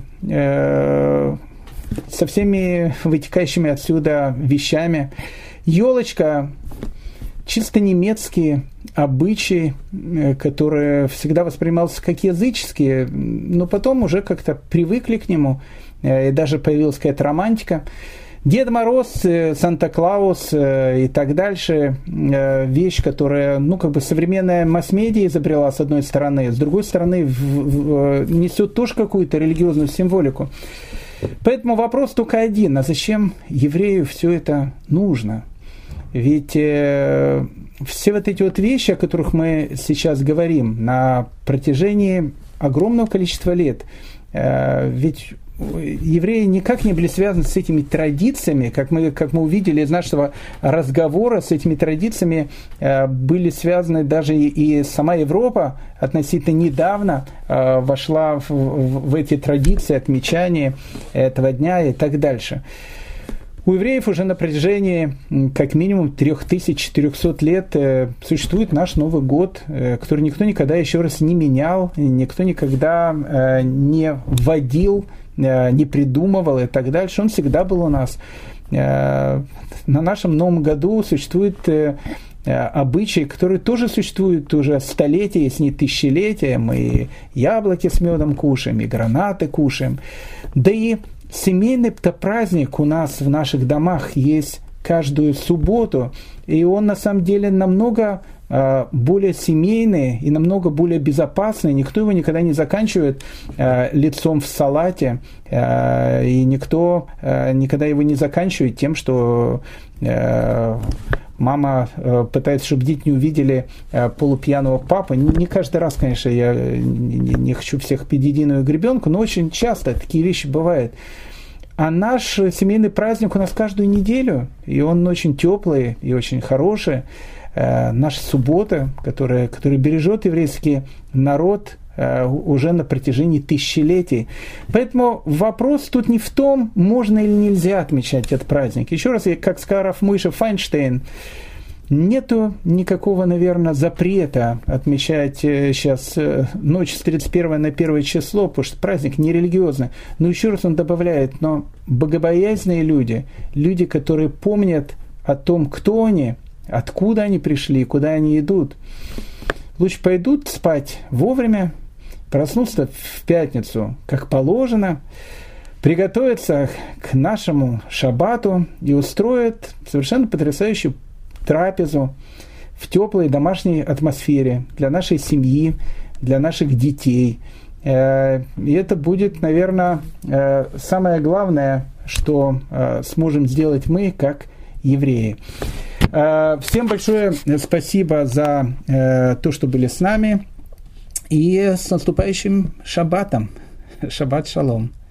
со всеми вытекающими отсюда вещами. Елочка, чисто немецкие обычаи, которые всегда воспринимались как языческие, но потом уже как-то привыкли к нему, и даже появилась какая-то романтика. Дед Мороз, Санта-Клаус и так дальше, вещь, которая, ну, как бы современная масс-медиа изобрела, с одной стороны, с другой стороны, в, в, несет тоже какую-то религиозную символику. Поэтому вопрос только один: а зачем еврею все это нужно? Ведь э, все вот эти вот вещи, о которых мы сейчас говорим, на протяжении огромного количества лет, э, ведь евреи никак не были связаны с этими традициями, как мы, как мы увидели из нашего разговора, с этими традициями э, были связаны даже и, и сама Европа относительно недавно э, вошла в, в, в эти традиции отмечания этого дня и так дальше. У евреев уже на протяжении как минимум три тысячи четыреста лет э, существует наш Новый год, э, который никто никогда еще раз не менял, никто никогда э, не вводил, э, не придумывал и так дальше. Он всегда был у нас. Э, на нашем Новом году существует э, обычаи, которые тоже существуют уже столетия, если не тысячелетия. Мы яблоки с медом кушаем, и гранаты кушаем. Да и семейный-то праздник у нас в наших домах есть каждую субботу, и он на самом деле намного э, более семейный и намного более безопасный. Никто его никогда не заканчивает э, лицом в салате, э, и никто э, никогда его не заканчивает тем, что э, мама э, пытается, чтобы дети не увидели э, полупьяного папы. Не, не каждый раз, конечно, я не, не хочу всех пить единую гребенку, но очень часто такие вещи бывают. А наш семейный праздник у нас каждую неделю, и он очень теплый и очень хороший. Э, наша суббота, которая, которая бережет еврейский народ э, уже на протяжении тысячелетий. Поэтому вопрос тут не в том, можно или нельзя отмечать этот праздник. Еще раз, как сказал Рав Мойше Файнштейн, нету никакого, наверное, запрета отмечать сейчас ночь с тридцать первого на первое число, потому что праздник нерелигиозный. Но еще раз он добавляет, но богобоязненные люди, люди, которые помнят о том, кто они, откуда они пришли, куда они идут, лучше пойдут спать вовремя, проснутся в пятницу, как положено, приготовятся к нашему шаббату и устроят совершенно потрясающую трапезу в теплой домашней атмосфере для нашей семьи, для наших детей. И это будет, наверное, самое главное, что сможем сделать мы, как евреи. Всем большое спасибо за то, что были с нами. И с наступающим шаббатом. Шаббат шалом.